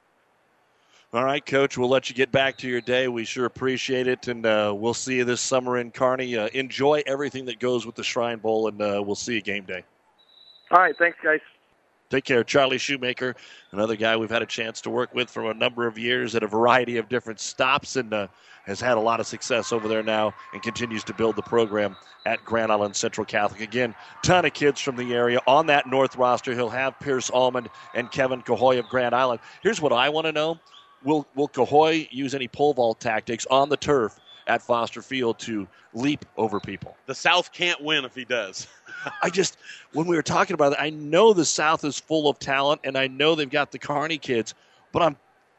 All right, Coach, we'll let you get back to your day. We sure appreciate it, and uh, we'll see you this summer in Kearney. Uh, enjoy everything that goes with the Shrine Bowl, and uh, we'll see you game day. All right, thanks, guys. Take care. Charlie Shoemaker, another guy we've had a chance to work with for a number of years at a variety of different stops, and uh, has had a lot of success over there now and continues to build the program at Grand Island Central Catholic. Again, ton of kids from the area on that North roster. He'll have Pierce Almond and Kevin Cahoy of Grand Island. Here's what I want to know. Will, will Cahoy use any pole vault tactics on the turf at Foster Field to leap over people? The South can't win if he does. I just, when we were talking about it, I know the South is full of talent, and I know they've got the Kearney kids, but I'm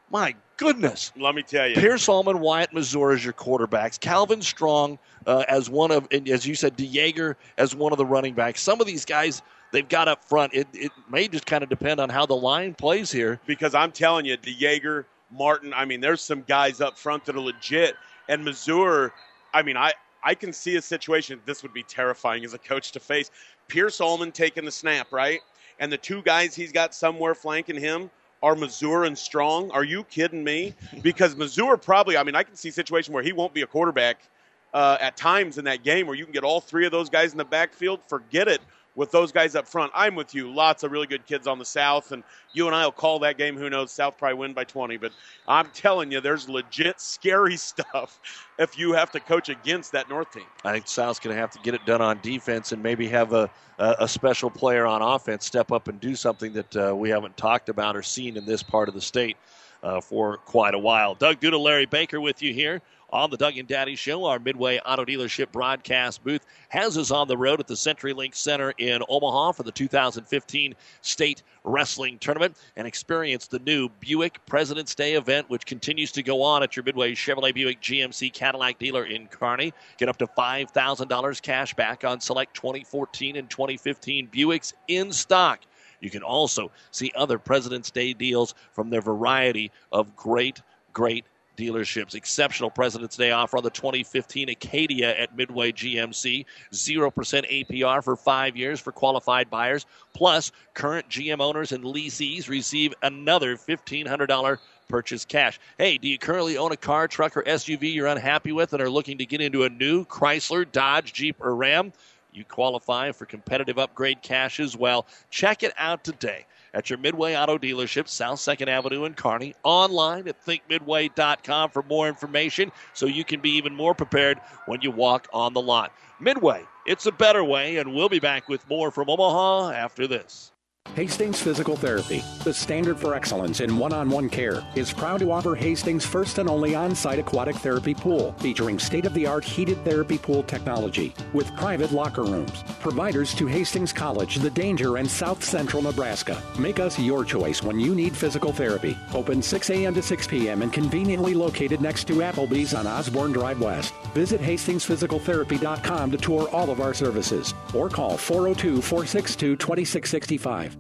my goodness. Let me tell you. Pierce Allman, Wyatt Mazur as your quarterbacks. Calvin Strong uh, as one of, and as you said, DeJager as one of the running backs. Some of these guys they've got up front, it, it may just kind of depend on how the line plays here. Because I'm telling you, DeJager, Martin, I mean, there's some guys up front that are legit. And Mazur, I mean, I, I can see a situation, this would be terrifying as a coach to face. Pierce Allman taking the snap, right? And the two guys he's got somewhere flanking him are Mazur and Strong. Are you kidding me? Because Mazur probably, I mean, I can see a situation where he won't be a quarterback uh, at times in that game where you can get all three of those guys in the backfield. Forget it with those guys up front. I'm with you. Lots of really good kids on the South, and you and I will call that game. Who knows? South probably win by twenty. But I'm telling you, there's legit scary stuff if you have to coach against that North team. I think South's going to have to get it done on defense and maybe have a, a, a special player on offense step up and do something that uh, we haven't talked about or seen in this part of the state uh, for quite a while. Doug Duda, Larry Baker with you here on the Doug and Daddy Show. Our Midway Auto Dealership broadcast booth has us on the road at the CenturyLink Center in Omaha for the two thousand fifteen State Wrestling Tournament and experience the new Buick President's Day event, which continues to go on at your Midway Chevrolet Buick G M C Cadillac dealer in Kearney. Get up to five thousand dollars cash back on select twenty fourteen and twenty fifteen Buicks in stock. You can also see other President's Day deals from their variety of great, great dealerships. Exceptional President's Day offer on the twenty fifteen Acadia at Midway G M C. zero percent A P R for five years for qualified buyers. Plus, current G M owners and leasees receive another fifteen hundred dollars purchase cash. Hey, do you currently own a car, truck, or S U V you're unhappy with and are looking to get into a new Chrysler, Dodge, Jeep, or Ram? You qualify for competitive upgrade cash as well. Check it out today at your Midway Auto Dealership, South second Avenue in Kearney. Online at think midway dot com for more information so you can be even more prepared when you walk on the lot. Midway, it's a better way, and we'll be back with more from Omaha after this. Hastings Physical Therapy, the standard for excellence in one-on-one care, is proud to offer Hastings' first and only on-site aquatic therapy pool, featuring state-of-the-art heated therapy pool technology with private locker rooms. Providers to Hastings College, The Danger, and South Central Nebraska. Make us your choice when you need physical therapy. Open six a.m. to six p.m. and conveniently located next to Applebee's on Osborne Drive West. Visit hastings physical therapy dot com to tour all of our services or call four oh two, four six two, two six six five.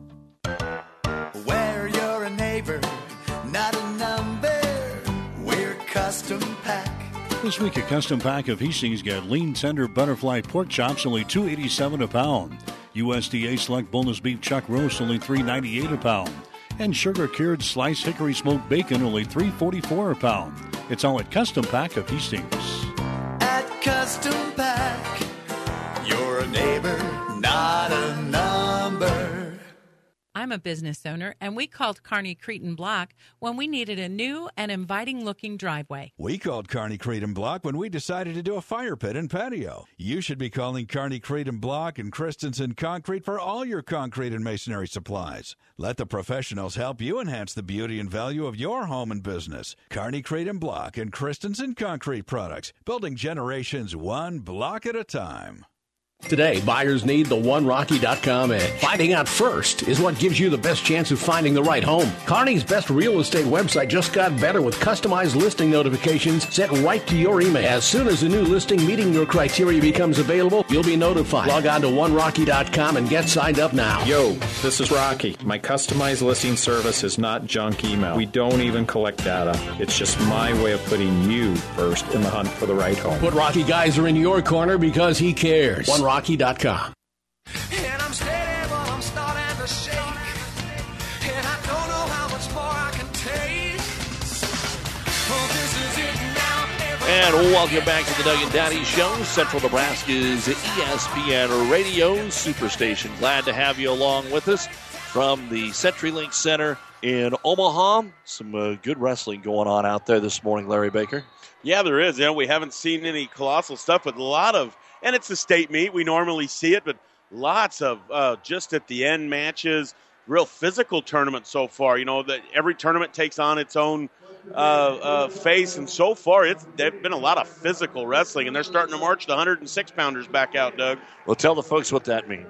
Where you're a neighbor, not a number. We're Custom Pack. This week, a Custom Pack of Hastings got lean tender butterfly pork chops, only two dollars and eighty-seven cents a pound. U S D A select boneless beef chuck roast, only three dollars and ninety-eight cents a pound. And sugar-cured sliced hickory smoked bacon, only three dollars and forty-four cents a pound. It's all at Custom Pack of Hastings. At Custom Pack, you're a neighbor, not a number. I'm a business owner, and we called Kearney Cretin Block when we needed a new and inviting-looking driveway. We called Kearney Cretin Block when we decided to do a fire pit and patio. You should be calling Kearney Cretin Block and Christensen Concrete for all your concrete and masonry supplies. Let the professionals help you enhance the beauty and value of your home and business. Kearney Cretin Block and Christensen Concrete Products, building generations one block at a time. Today, buyers need the one rocky dot com edge. Finding out first is what gives you the best chance of finding the right home. Kearney's best real estate website just got better with customized listing notifications sent right to your email. As soon as a new listing meeting your criteria becomes available, you'll be notified. Log on to one rocky dot com and get signed up now. Yo, this is Rocky. My customized listing service is not junk email. We don't even collect data. It's just my way of putting you first in the hunt for the right home. Put Rocky Geyser in your corner because he cares. one rocky dot com. And I'm steady, but I'm starting to shake. And I don't know how much more I can take. Oh, this is it now. And welcome back to the Doug and Daddy Show, Central Nebraska's E S P N Radio Superstation. Glad to have you along with us from the CenturyLink Center in Omaha. Some uh, good wrestling going on out there this morning, Larry Baker. Yeah, there is. You know, we haven't seen any colossal stuff, but a lot of, and it's a state meet. We normally see it, but lots of uh, just at the end matches, real physical tournament so far. You know, that every tournament takes on its own uh, uh, face, and so far it's there's been a lot of physical wrestling, and they're starting to march the one hundred six pounders back out, Doug. Well, tell the folks what that means.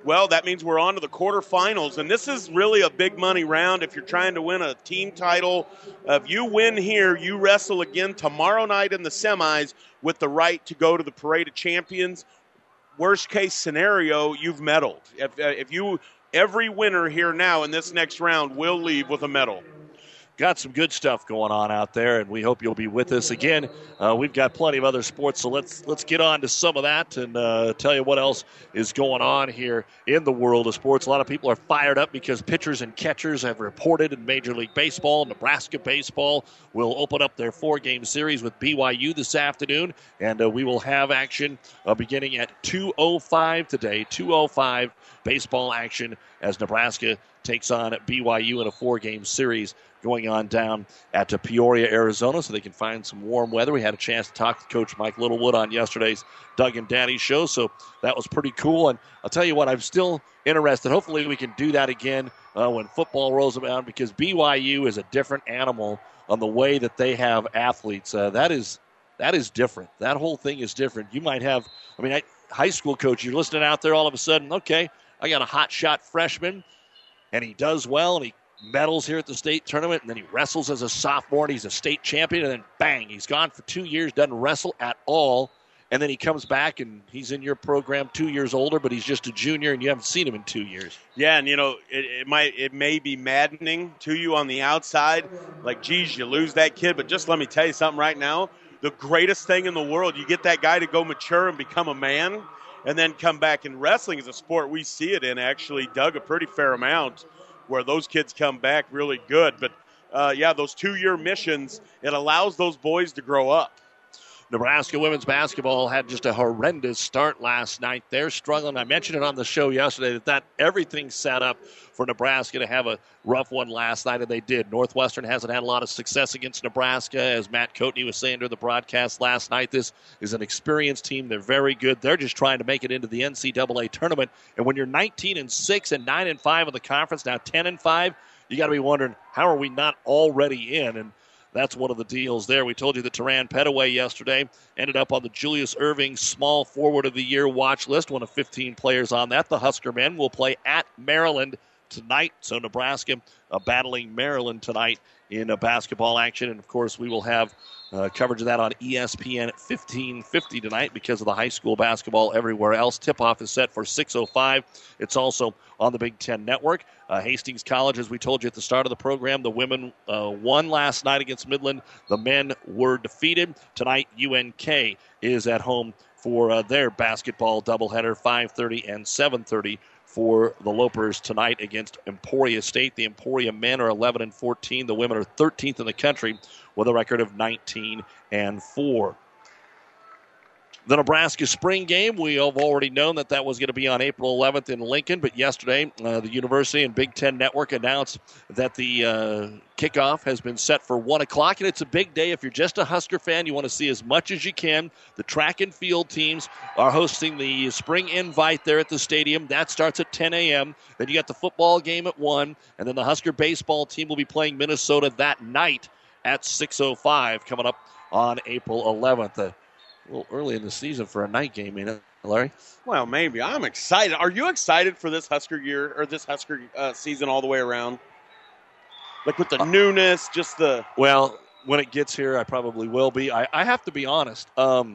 Well, that means we're on to the quarterfinals, and this is really a big money round if you're trying to win a team title. Uh, if you win here, you wrestle again tomorrow night in the semis with the right to go to the Parade of Champions. Worst case scenario, you've medaled. If, uh, if you, every winner here now in this next round will leave with a medal. Got some good stuff going on out there, and we hope you'll be with us again. Uh, we've got plenty of other sports, so let's let's get on to some of that and uh, tell you what else is going on here in the world of sports. A lot of people are fired up because pitchers and catchers have reported in Major League Baseball. Nebraska baseball will open up their four-game series with B Y U this afternoon, and uh, we will have action uh, beginning at two oh five today, two oh five baseball action as Nebraska takes on B Y U in a four-game series going on down at Peoria, Arizona, so they can find some warm weather. We had a chance to talk to Coach Mike Littlewood on yesterday's Doug and Daddy show, so that was pretty cool. And I'll tell you what, I'm still interested. Hopefully we can do that again uh, when football rolls around, because B Y U is a different animal on the way that they have athletes. Uh, that is that is different. That whole thing is different. You might have, I mean, I, high school coach, you're listening out there all of a sudden, okay, I got a hot shot freshman, and he does well, and he medals here at the state tournament, and then he wrestles as a sophomore, and he's a state champion, and then bang, he's gone for two years, doesn't wrestle at all, and then he comes back, and he's in your program two years older, but he's just a junior, and you haven't seen him in two years. Yeah, and, you know, it, it might it may be maddening to you on the outside, like, geez, you lose that kid, but just let me tell you something right now, the greatest thing in the world, you get that guy to go mature and become a man, and then come back. In wrestling is a sport we see it in, actually, Doug, a pretty fair amount, where those kids come back really good. But, uh, yeah, those two-year missions, it allows those boys to grow up. Nebraska women's basketball had just a horrendous start last night. They're struggling. I mentioned it on the show yesterday that, that everything's set up for Nebraska to have a rough one last night, and they did. Northwestern hasn't had a lot of success against Nebraska. As Matt Coatney was saying during the broadcast last night, this is an experienced team. They're very good. They're just trying to make it into the N C double A tournament. And when you're nineteen and six and nine and five in the conference, now ten and five, you got to be wondering, how are we not already in? And that's one of the deals there. We told you that Teran Petaway yesterday ended up on the Julius Erving Small Forward of the Year watch list, one of fifteen players on that. The Husker men will play at Maryland tonight. So Nebraska uh, battling Maryland tonight in a basketball action. And, of course, we will have uh, coverage of that on E S P N at fifteen fifty tonight because of the high school basketball everywhere else. Tip-off is set for six oh five. It's also on the Big Ten Network. Uh, Hastings College, as we told you at the start of the program, the women uh, won last night against Midland. The men were defeated. Tonight, U N K is at home for uh, their basketball doubleheader, five thirty and seven thirty for the Lopers tonight against Emporia State. The Emporia men are eleven and fourteen. The women are thirteenth in the country with a record of nineteen and four. The Nebraska spring game, we have already known that that was going to be on April eleventh in Lincoln, but yesterday uh, the University and Big Ten Network announced that the uh, kickoff has been set for one o'clock, and it's a big day. If you're just a Husker fan, you want to see as much as you can. The track and field teams are hosting the spring invite there at the stadium. That starts at ten a.m. Then you got the football game at one, and then the Husker baseball team will be playing Minnesota that night at six oh five coming up on April eleventh. Uh, A little early in the season for a night game, ain't it, Larry? Well, maybe. I'm excited. Are you excited for this Husker year or this Husker uh, season all the way around? Like with the uh, newness, just the... Well, when it gets here, I probably will be. I, I have to be honest. Um,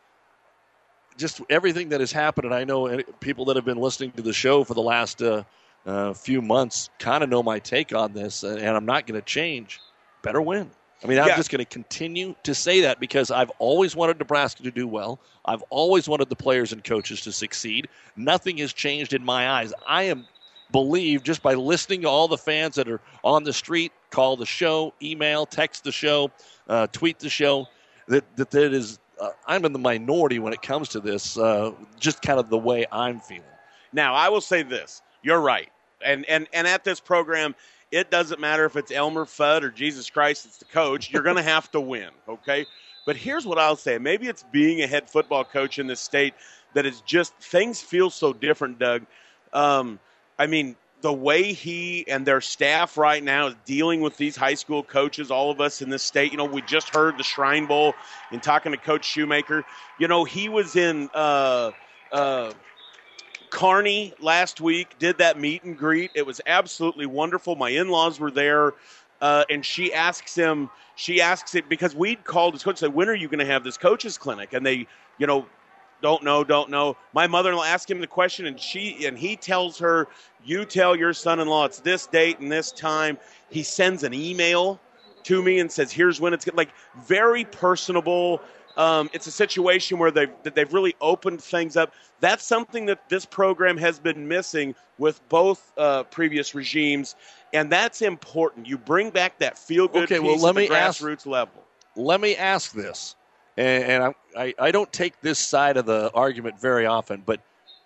just everything that has happened, and I know people that have been listening to the show for the last uh, uh, few months kind of know my take on this, and I'm not going to change. Better win. I mean, I'm yeah. just going to continue to say that because I've always wanted Nebraska to do well. I've always wanted the players and coaches to succeed. Nothing has changed in my eyes. I am believe just by listening to all the fans that are on the street, call the show, email, text the show, uh, tweet the show, that that, that is uh, I'm in the minority when it comes to this, uh, just kind of the way I'm feeling. Now, I will say this. You're right. And, and, and at this program, it doesn't matter if it's Elmer Fudd or Jesus Christ, it's the coach. You're going to have to win, okay? But here's what I'll say. Maybe it's being a head football coach in this state that is just – things feel so different, Doug. Um, I mean, the way he and their staff right now is dealing with these high school coaches, all of us in this state. You know, we just heard the Shrine Bowl in talking to Coach Shoemaker. You know, he was in uh, – uh, Kearney last week did that meet and greet. It was absolutely wonderful. My in-laws were there, uh, and she asks him, she asks it because we'd called his coach and said, when are you going to have this coach's clinic? And they, you know, don't know, don't know. My mother-in-law asked him the question, and she and he tells her, you tell your son-in-law it's this date and this time. He sends an email to me and says, here's when it's like very personable. Um, it's a situation where they've, they've really opened things up. That's something that this program has been missing with both uh, previous regimes, and that's important. You bring back that feel-good okay, piece well, let at the me ask, grassroots level. Let me ask this, and, and I, I, I don't take this side of the argument very often, but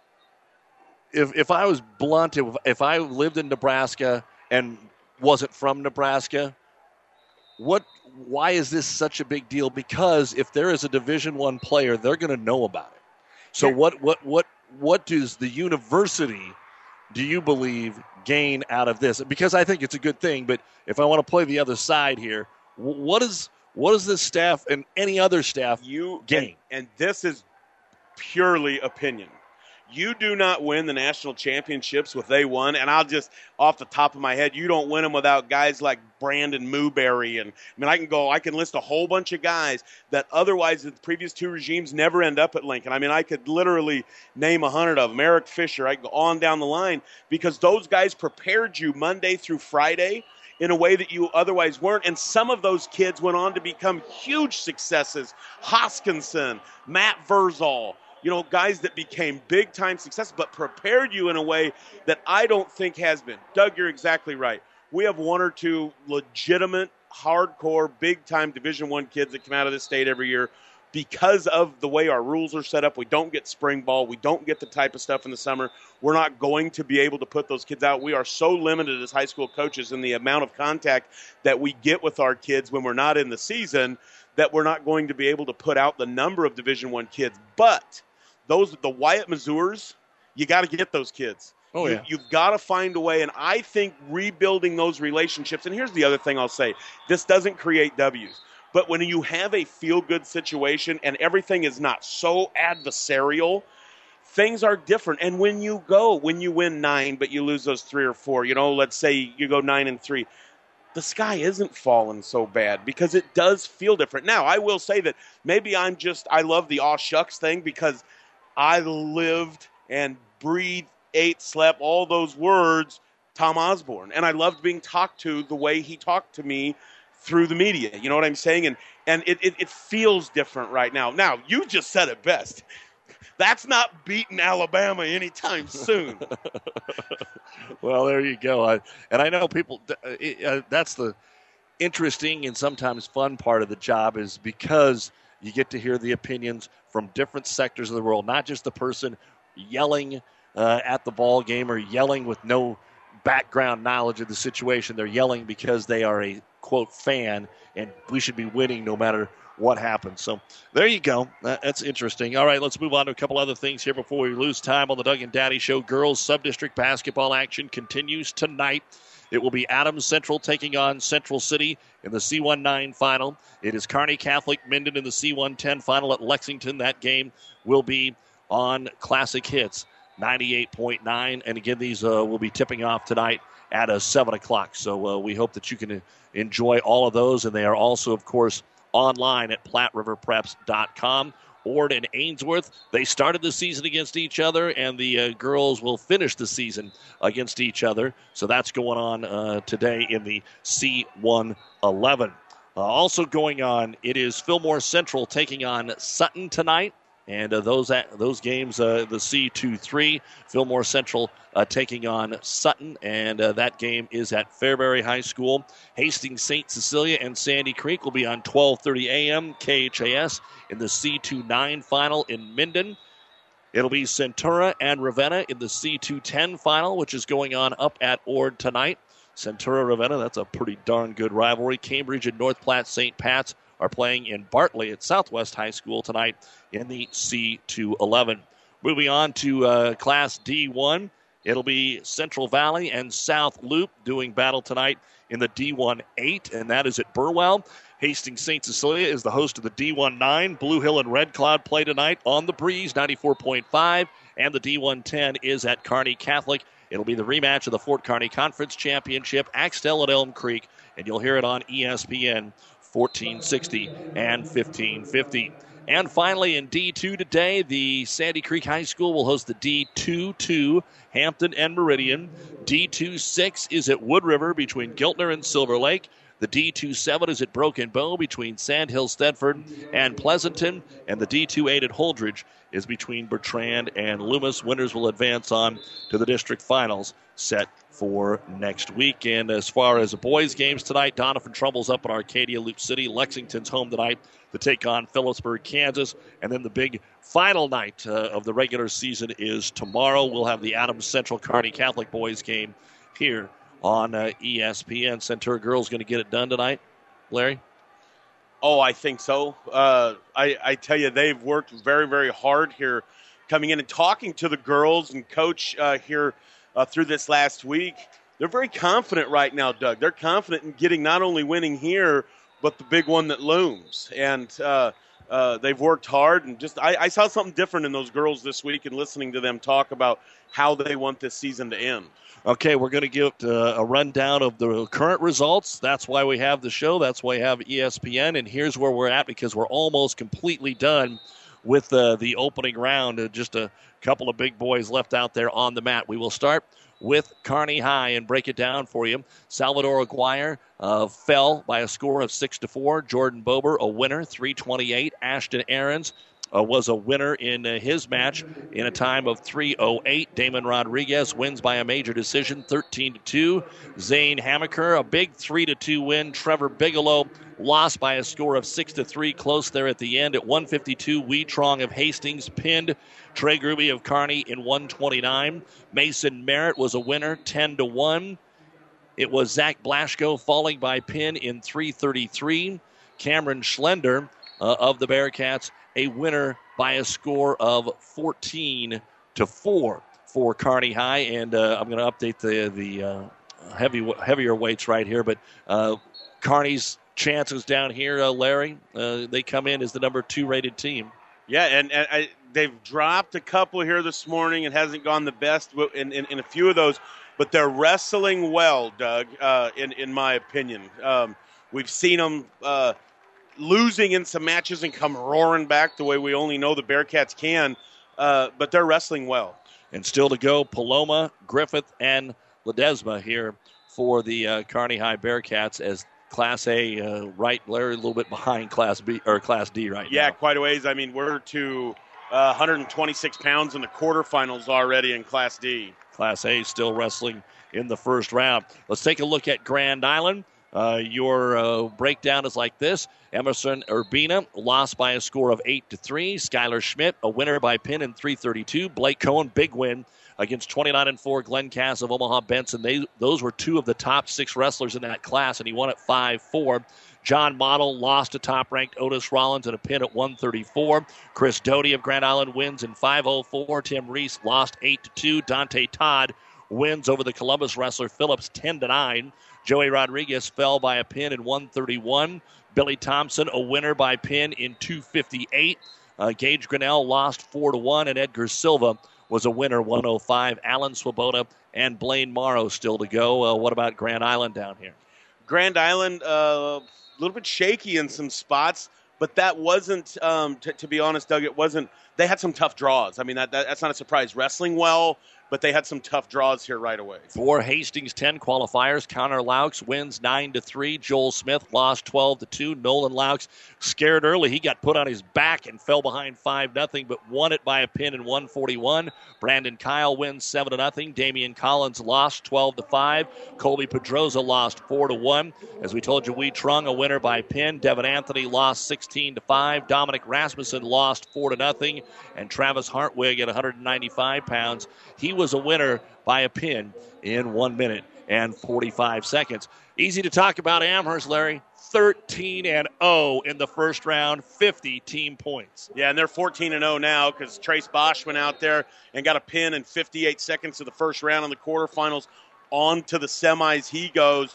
if if I was blunt, if, if I lived in Nebraska and wasn't from Nebraska, what – why is this such a big deal? Because if there is a Division One player, they're going to know about it. So what, what, what, what does the university, do you believe, gain out of this? Because I think it's a good thing, but if I want to play the other side here, what is what does this staff and any other staff you gain? And, and this is purely opinion. You do not win the national championships with A one, and I'll just, off the top of my head, you don't win them without guys like Brandon Mooberry. And I mean, I can go, I can list a whole bunch of guys that otherwise the previous two regimes never end up at Lincoln. I mean, I could literally name a hundred of them. Eric Fisher, I can go on down the line, because those guys prepared you Monday through Friday in a way that you otherwise weren't. And some of those kids went on to become huge successes. Hoskinson, Matt Verzal, you know, guys that became big-time successes, but prepared you in a way that I don't think has been. Doug, you're exactly right. We have one or two legitimate, hardcore, big-time Division One kids that come out of this state every year because of the way our rules are set up. We don't get spring ball. We don't get the type of stuff in the summer. We're not going to be able to put those kids out. We are so limited as high school coaches in the amount of contact that we get with our kids when we're not in the season that we're not going to be able to put out the number of Division One kids. But those, the Wyatt Mazurs, you got to get those kids. Oh, yeah. You, you've got to find a way, and I think rebuilding those relationships, and here's the other thing I'll say, this doesn't create W's, but when you have a feel-good situation and everything is not so adversarial, things are different. And when you go, when you win nine, but you lose those three or four, you know, let's say you go nine and three, the sky isn't falling so bad because it does feel different. Now, I will say that maybe I'm just, I love the aw shucks thing because I lived and breathed, ate, slept, all those words, Tom Osborne. And I loved being talked to the way he talked to me through the media. You know what I'm saying? And and it, it, it feels different right now. Now, you just said it best. That's not beating Alabama anytime soon. Well, there you go. I, and I know people, uh, that's the interesting and sometimes fun part of the job is because you get to hear the opinions from different sectors of the world, not just the person yelling uh, at the ball game or yelling with no background knowledge of the situation. They're yelling because they are a, quote, fan, and we should be winning no matter what happens. So there you go. That's interesting. All right, let's move on to a couple other things here before we lose time on the Doug and Daddy Show. Girls sub-district basketball action continues tonight. It will be Adams Central taking on Central City in the C nineteen final. It is Kearney Catholic Minden in the C ten final at Lexington. That game will be on Classic Hits ninety-eight point nine. And again, these uh, will be tipping off tonight at uh, seven o'clock. So uh, we hope that you can enjoy all of those. And they are also, of course, online at platte river preps dot com. Ord and Ainsworth, they started the season against each other, and the uh, girls will finish the season against each other. So that's going on uh, today in the C eleven. Uh, also going on, it is Fillmore Central taking on Sutton tonight. And uh, those uh, those games, uh, the C two three, Fillmore Central uh, taking on Sutton, and uh, that game is at Fairbury High School. Hastings, Saint Cecilia, and Sandy Creek will be on twelve thirty a.m. K H A S in the C twenty-nine final in Minden. It'll be Centura and Ravenna in the C two ten final, which is going on up at Ord tonight. Centura, Ravenna, that's a pretty darn good rivalry. Cambridge and North Platte Saint Pat's are playing in Bartley at Southwest High School tonight in the C two eleven. Moving on to uh, Class D one, it'll be Central Valley and South Loop doing battle tonight in the D one eight, and that is at Burwell. Hastings Saint Cecilia is the host of the D one nine. Blue Hill and Red Cloud play tonight on the Breeze, ninety-four point five. And the D one ten is at Kearney Catholic. It'll be the rematch of the Fort Kearney Conference Championship, Axtell at Elm Creek. And you'll hear it on E S P N fourteen sixty and fifteen fifty. And finally, in D two today, the Sandy Creek High School will host the D two two, Hampton and Meridian. D two six is at Wood River between Giltner and Silver Lake. The D two seven is at Broken Bow between Sandhill, Stedford, and Pleasanton. And the D two eight at Holdridge is between Bertrand and Loomis. Winners will advance on to the district finals set for next week. And as far as the boys' games tonight, Donovan Trumbull's up in Arcadia, Loop City. Lexington's home tonight to take on Phillipsburg, Kansas. And then the big final night uh, of the regular season is tomorrow. We'll have the Adams Central Kearney Catholic boys game here on uh, E S P N. Centura girls going to get it done tonight, Larry? Oh, I think so. Uh, I, I tell you, they've worked very, very hard here coming in and talking to the girls and coach uh, here uh, through this last week. They're very confident right now, Doug. They're confident in getting not only winning here, but the big one that looms. And uh, uh, they've worked hard. And just I, I saw something different in those girls this week and listening to them talk about how they want this season to end. Okay, we're going to give uh, a rundown of the current results. That's why we have the show. That's why we have E S P N. And here's where we're at because we're almost completely done with uh, the opening round. Uh, just a couple of big boys left out there on the mat. We will start with Kearney High and break it down for you. Salvador Aguirre uh, fell by a score of six to four. Jordan Bober, a winner, three twenty-eight. Ashton Aarons Uh, was a winner in uh, his match in a time of three oh eight. Damon Rodriguez wins by a major decision, thirteen to two. Zane Hamaker, a big three to two win. Trevor Bigelow lost by a score of six to three, close there at the end. At one fifty-two, Wee Trong of Hastings pinned Trey Gruby of Kearney in one twenty-nine. Mason Merritt was a winner, ten to one. It was Zach Blaschko falling by pin in three thirty-three. Cameron Schlender uh, of the Bearcats, a winner by a score of fourteen to four for Kearney High. And uh, I'm going to update the the uh, heavy heavier weights right here. But uh, Kearney's chances down here, uh, Larry, uh, they come in as the number two rated team. Yeah, and, and I, they've dropped a couple here this morning. It hasn't gone the best in, in, in a few of those. But they're wrestling well, Doug, uh, in, in my opinion. Um, we've seen them uh, losing in some matches and come roaring back the way we only know the Bearcats can, uh, but they're wrestling well. And still to go, Paloma, Griffith, and Ledesma here for the uh, Kearney High Bearcats as Class A, uh, right, Larry, a little bit behind Class B or Class D right yeah, now. Yeah, quite a ways. I mean, we're to uh, one hundred twenty-six pounds in the quarterfinals already in Class D. Class A still wrestling in the first round. Let's take a look at Grand Island. Uh, your uh, breakdown is like this. Emerson Urbina lost by a score of eight to three. Skylar Schmidt, a winner by pin in three thirty-two. Blake Cohen, big win against twenty-nine and four Glenn Cass of Omaha Benson. They, those were two of the top six wrestlers in that class, and he won at five four. John Model lost to top-ranked Otis Rollins in a pin at one thirty-four. Chris Doty of Grand Island wins in five oh four. Tim Reese lost eight to two. Dante Todd wins over the Columbus wrestler Phillips ten to nine. Joey Rodriguez fell by a pin in one thirty-one. Billy Thompson, a winner by pin in two fifty-eight. Uh, Gage Grinnell lost four to one, and Edgar Silva was a winner, one oh five. Alan Swoboda and Blaine Morrow still to go. Uh, what about Grand Island down here? Grand Island, uh, a little bit shaky in some spots, but that wasn't, um, t- to be honest, Doug, it wasn't. They had some tough draws. I mean, that, that that's not a surprise. Wrestling well, but they had some tough draws here right away. For Hastings ten qualifiers, Connor Laux wins nine to three. Joel Smith lost twelve to two. Nolan Laux scared early. He got put on his back and fell behind five nothing, but won it by a pin in one forty-one. Brandon Kyle wins seven to nothing. Damian Collins lost twelve to five. Colby Pedroza lost four to one. As we told you, Wee Trung, a winner by pin. Devin Anthony lost sixteen to five. Dominic Rasmussen lost four to nothing. And Travis Hartwig at one hundred ninety-five pounds, he was a winner by a pin in one minute and forty-five seconds. Easy to talk about Amherst, Larry. thirteen and oh in the first round, fifty team points. Yeah, and they're fourteen and oh now because Trace Bosch went out there and got a pin in fifty-eight seconds of the first round in the quarterfinals. On to the semis he goes.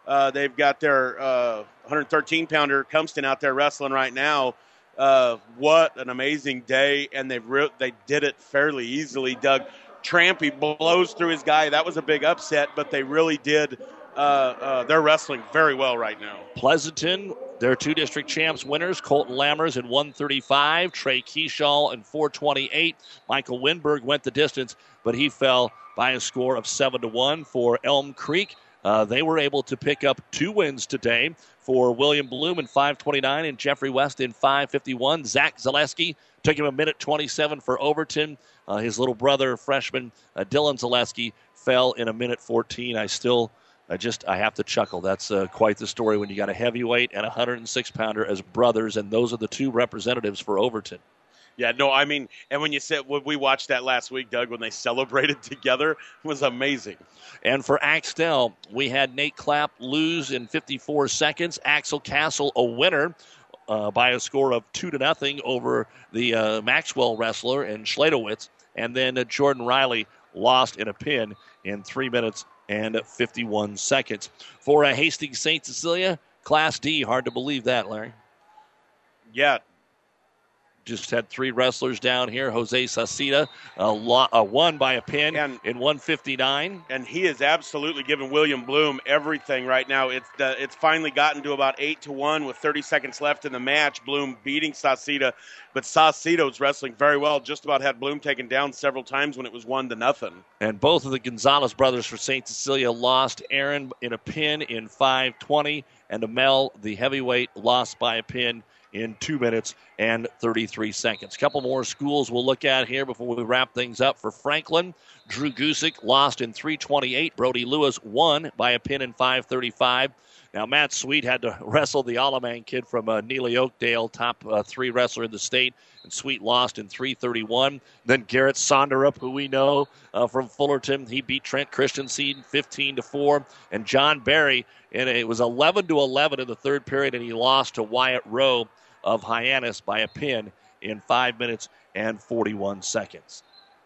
Uh, they've got their uh, one thirteen pounder Cumston out there wrestling right now. Uh, what an amazing day, and they've re- they did it fairly easily, Doug. Trampy blows through his guy. That was a big upset, but they really did. Uh, uh, they're wrestling very well right now. Pleasanton, their two district champs winners, Colton Lammers in one thirty-five, Trey Keyshaw in four twenty-eight. Michael Winberg went the distance, but he fell by a score of seven to one for Elm Creek. Uh, they were able to pick up two wins today for William Bloom in five twenty-nine and Jeffrey West in five fifty-one. Zach Zaleski took him a minute twenty-seven for Overton. Uh, his little brother, freshman uh, Dylan Zaleski, fell in a minute fourteen. I still, I just, I have to chuckle. That's uh, quite the story when you got a heavyweight and a one oh six pounder as brothers, and those are the two representatives for Overton. Yeah, no, I mean, and when you said, when we watched that last week, Doug, when they celebrated together, it was amazing. And for Axtell, we had Nate Clapp lose in fifty-four seconds. Axel Castle, a winner uh, by a score of two to nothing over the uh, Maxwell wrestler in Schladowitz. And then uh, Jordan Riley lost in a pin in three minutes and fifty-one seconds. For uh, Hastings Saint Cecilia, Class D, hard to believe that, Larry. Yeah. Just had three wrestlers down here. Jose Sacita uh, lo- uh, won by a pin and, in one fifty-nine. And he is absolutely giving William Bloom everything right now. It's uh, it's finally gotten to about eight to one with thirty seconds left in the match. Bloom beating Sacita, but Sacito's wrestling very well. Just about had Bloom taken down several times when it was one to nothing. And both of the Gonzalez brothers for Saint Cecilia lost. Aaron in a pin in five twenty, and Amel, the heavyweight, lost by a pin in two minutes and thirty-three seconds. Couple more schools we'll look at here before we wrap things up. For Franklin, Drew Gusick lost in three twenty-eight. Brody Lewis won by a pin in five thirty-five. Now, Matt Sweet had to wrestle the Alaman kid from uh, Neely Oakdale, top uh, three wrestler in the state, and Sweet lost in three thirty-one. Then Garrett Sonderup, who we know uh, from Fullerton, he beat Trent Christensen fifteen to four. And John Barry, and it was eleven to eleven in the third period, and he lost to Wyatt Rowe of Hyannis by a pin in five minutes and forty-one seconds.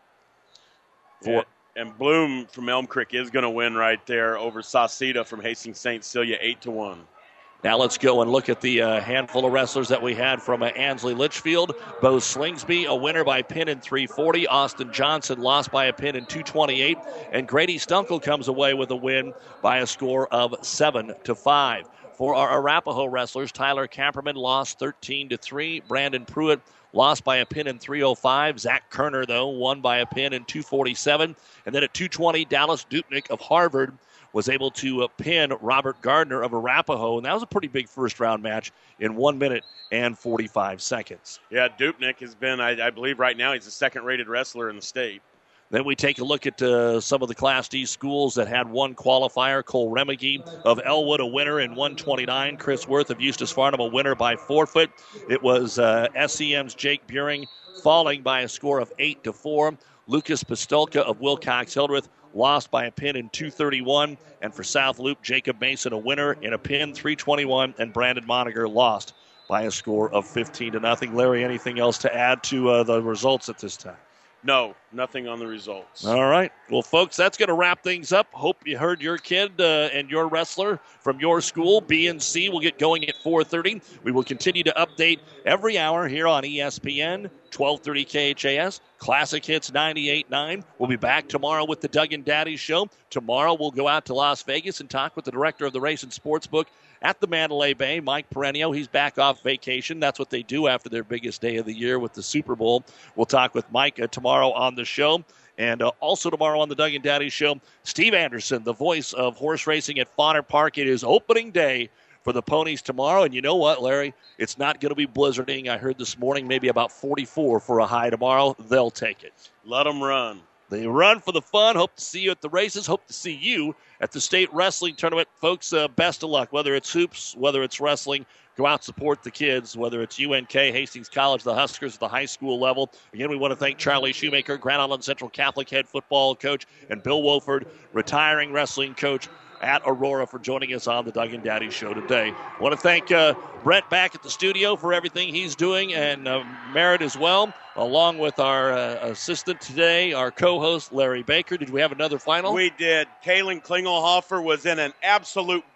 For yeah. And Bloom from Elm Creek is going to win right there over Sacita from Hastings Saint Cecilia, eight to one. Now let's go and look at the uh, handful of wrestlers that we had from uh, Ansley Litchfield. Bo Slingsby, a winner by pin in three forty. Austin Johnson lost by a pin in two twenty-eight. And Grady Stunkel comes away with a win by a score of seven to five. For our Arapahoe wrestlers, Tyler Camperman lost thirteen to three. Brandon Pruitt lost by a pin in three oh five. Zach Kerner, though, won by a pin in two forty-seven. And then at two twenty, Dallas Dupnick of Harvard was able to uh, pin Robert Gardner of Arapahoe. And that was a pretty big first-round match in one minute and forty-five seconds. Yeah, Dupnick has been, I, I believe right now, he's the second-rated wrestler in the state. Then we take a look at uh, some of the Class D schools that had one qualifier. Cole Remigee of Elwood, a winner in one twenty-nine. Chris Worth of Eustis Farnham, a winner by forfeit. It was uh, S E M's Jake Buring falling by a score of eight to four. Lucas Pistolka of Wilcox Hildreth lost by a pin in two thirty-one. And for South Loop, Jacob Mason, a winner in a pin, three twenty-one. And Brandon Moniger lost by a score of fifteen to nothing. Larry, anything else to add to uh, the results at this time? No, nothing on the results. All right. Well, folks, that's going to wrap things up. Hope you heard your kid uh, and your wrestler from your school. B and C will get going at four thirty. We will continue to update every hour here on E S P N, twelve thirty K H A S, Classic Hits ninety-eight point nine. We'll be back tomorrow with the Doug and Daddy Show. Tomorrow we'll go out to Las Vegas and talk with the director of the Race and Sportsbook at the Mandalay Bay, Mike Perenio. He's back off vacation. That's what they do after their biggest day of the year with the Super Bowl. We'll talk with Mike uh, tomorrow on the show. And uh, also tomorrow on the Doug and Daddy Show, Steve Anderson, the voice of horse racing at Fodder Park. It is opening day for the ponies tomorrow. And you know what, Larry? It's not going to be blizzarding. I heard this morning maybe about forty-four for a high tomorrow. They'll take it. Let them run. They run for the fun. Hope to see you at the races. Hope to see you at the state wrestling tournament. Folks, uh, best of luck. Whether it's hoops, whether it's wrestling, go out, support the kids. Whether it's U N K, Hastings College, the Huskers at the high school level. Again, we want to thank Charlie Shoemaker, Grand Island Central Catholic head football coach, and Bill Wolford, retiring wrestling coach at Aurora, for joining us on the Doug and Daddy Show today. I want to thank uh, Brett back at the studio for everything he's doing, and uh, Merritt as well, along with our uh, assistant today, our co-host, Larry Baker. Did we have another final? We did. Kaylin Klingelhofer was in an absolute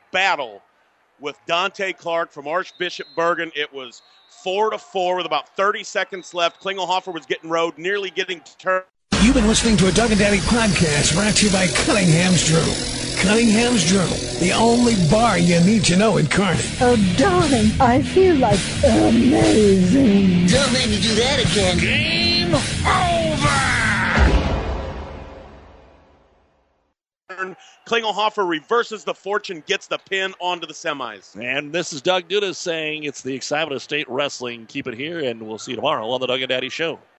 battle with Dante Clark from Archbishop Bergen. It was four to four with about thirty seconds left. Klingelhofer was getting rode, nearly getting turned. You've been listening to a Doug and Daddy podcast brought to you by Cunningham's Journal. Cunningham's Journal, the only bar you need to know in Kearney. Oh, darling, I feel like amazing. Don't make me do that again. Game over! Klingelhofer reverses the fortune, gets the pin onto the semis. And this is Doug Duda saying it's the excitement of state wrestling. Keep it here, and we'll see you tomorrow on the Doug and Daddy Show.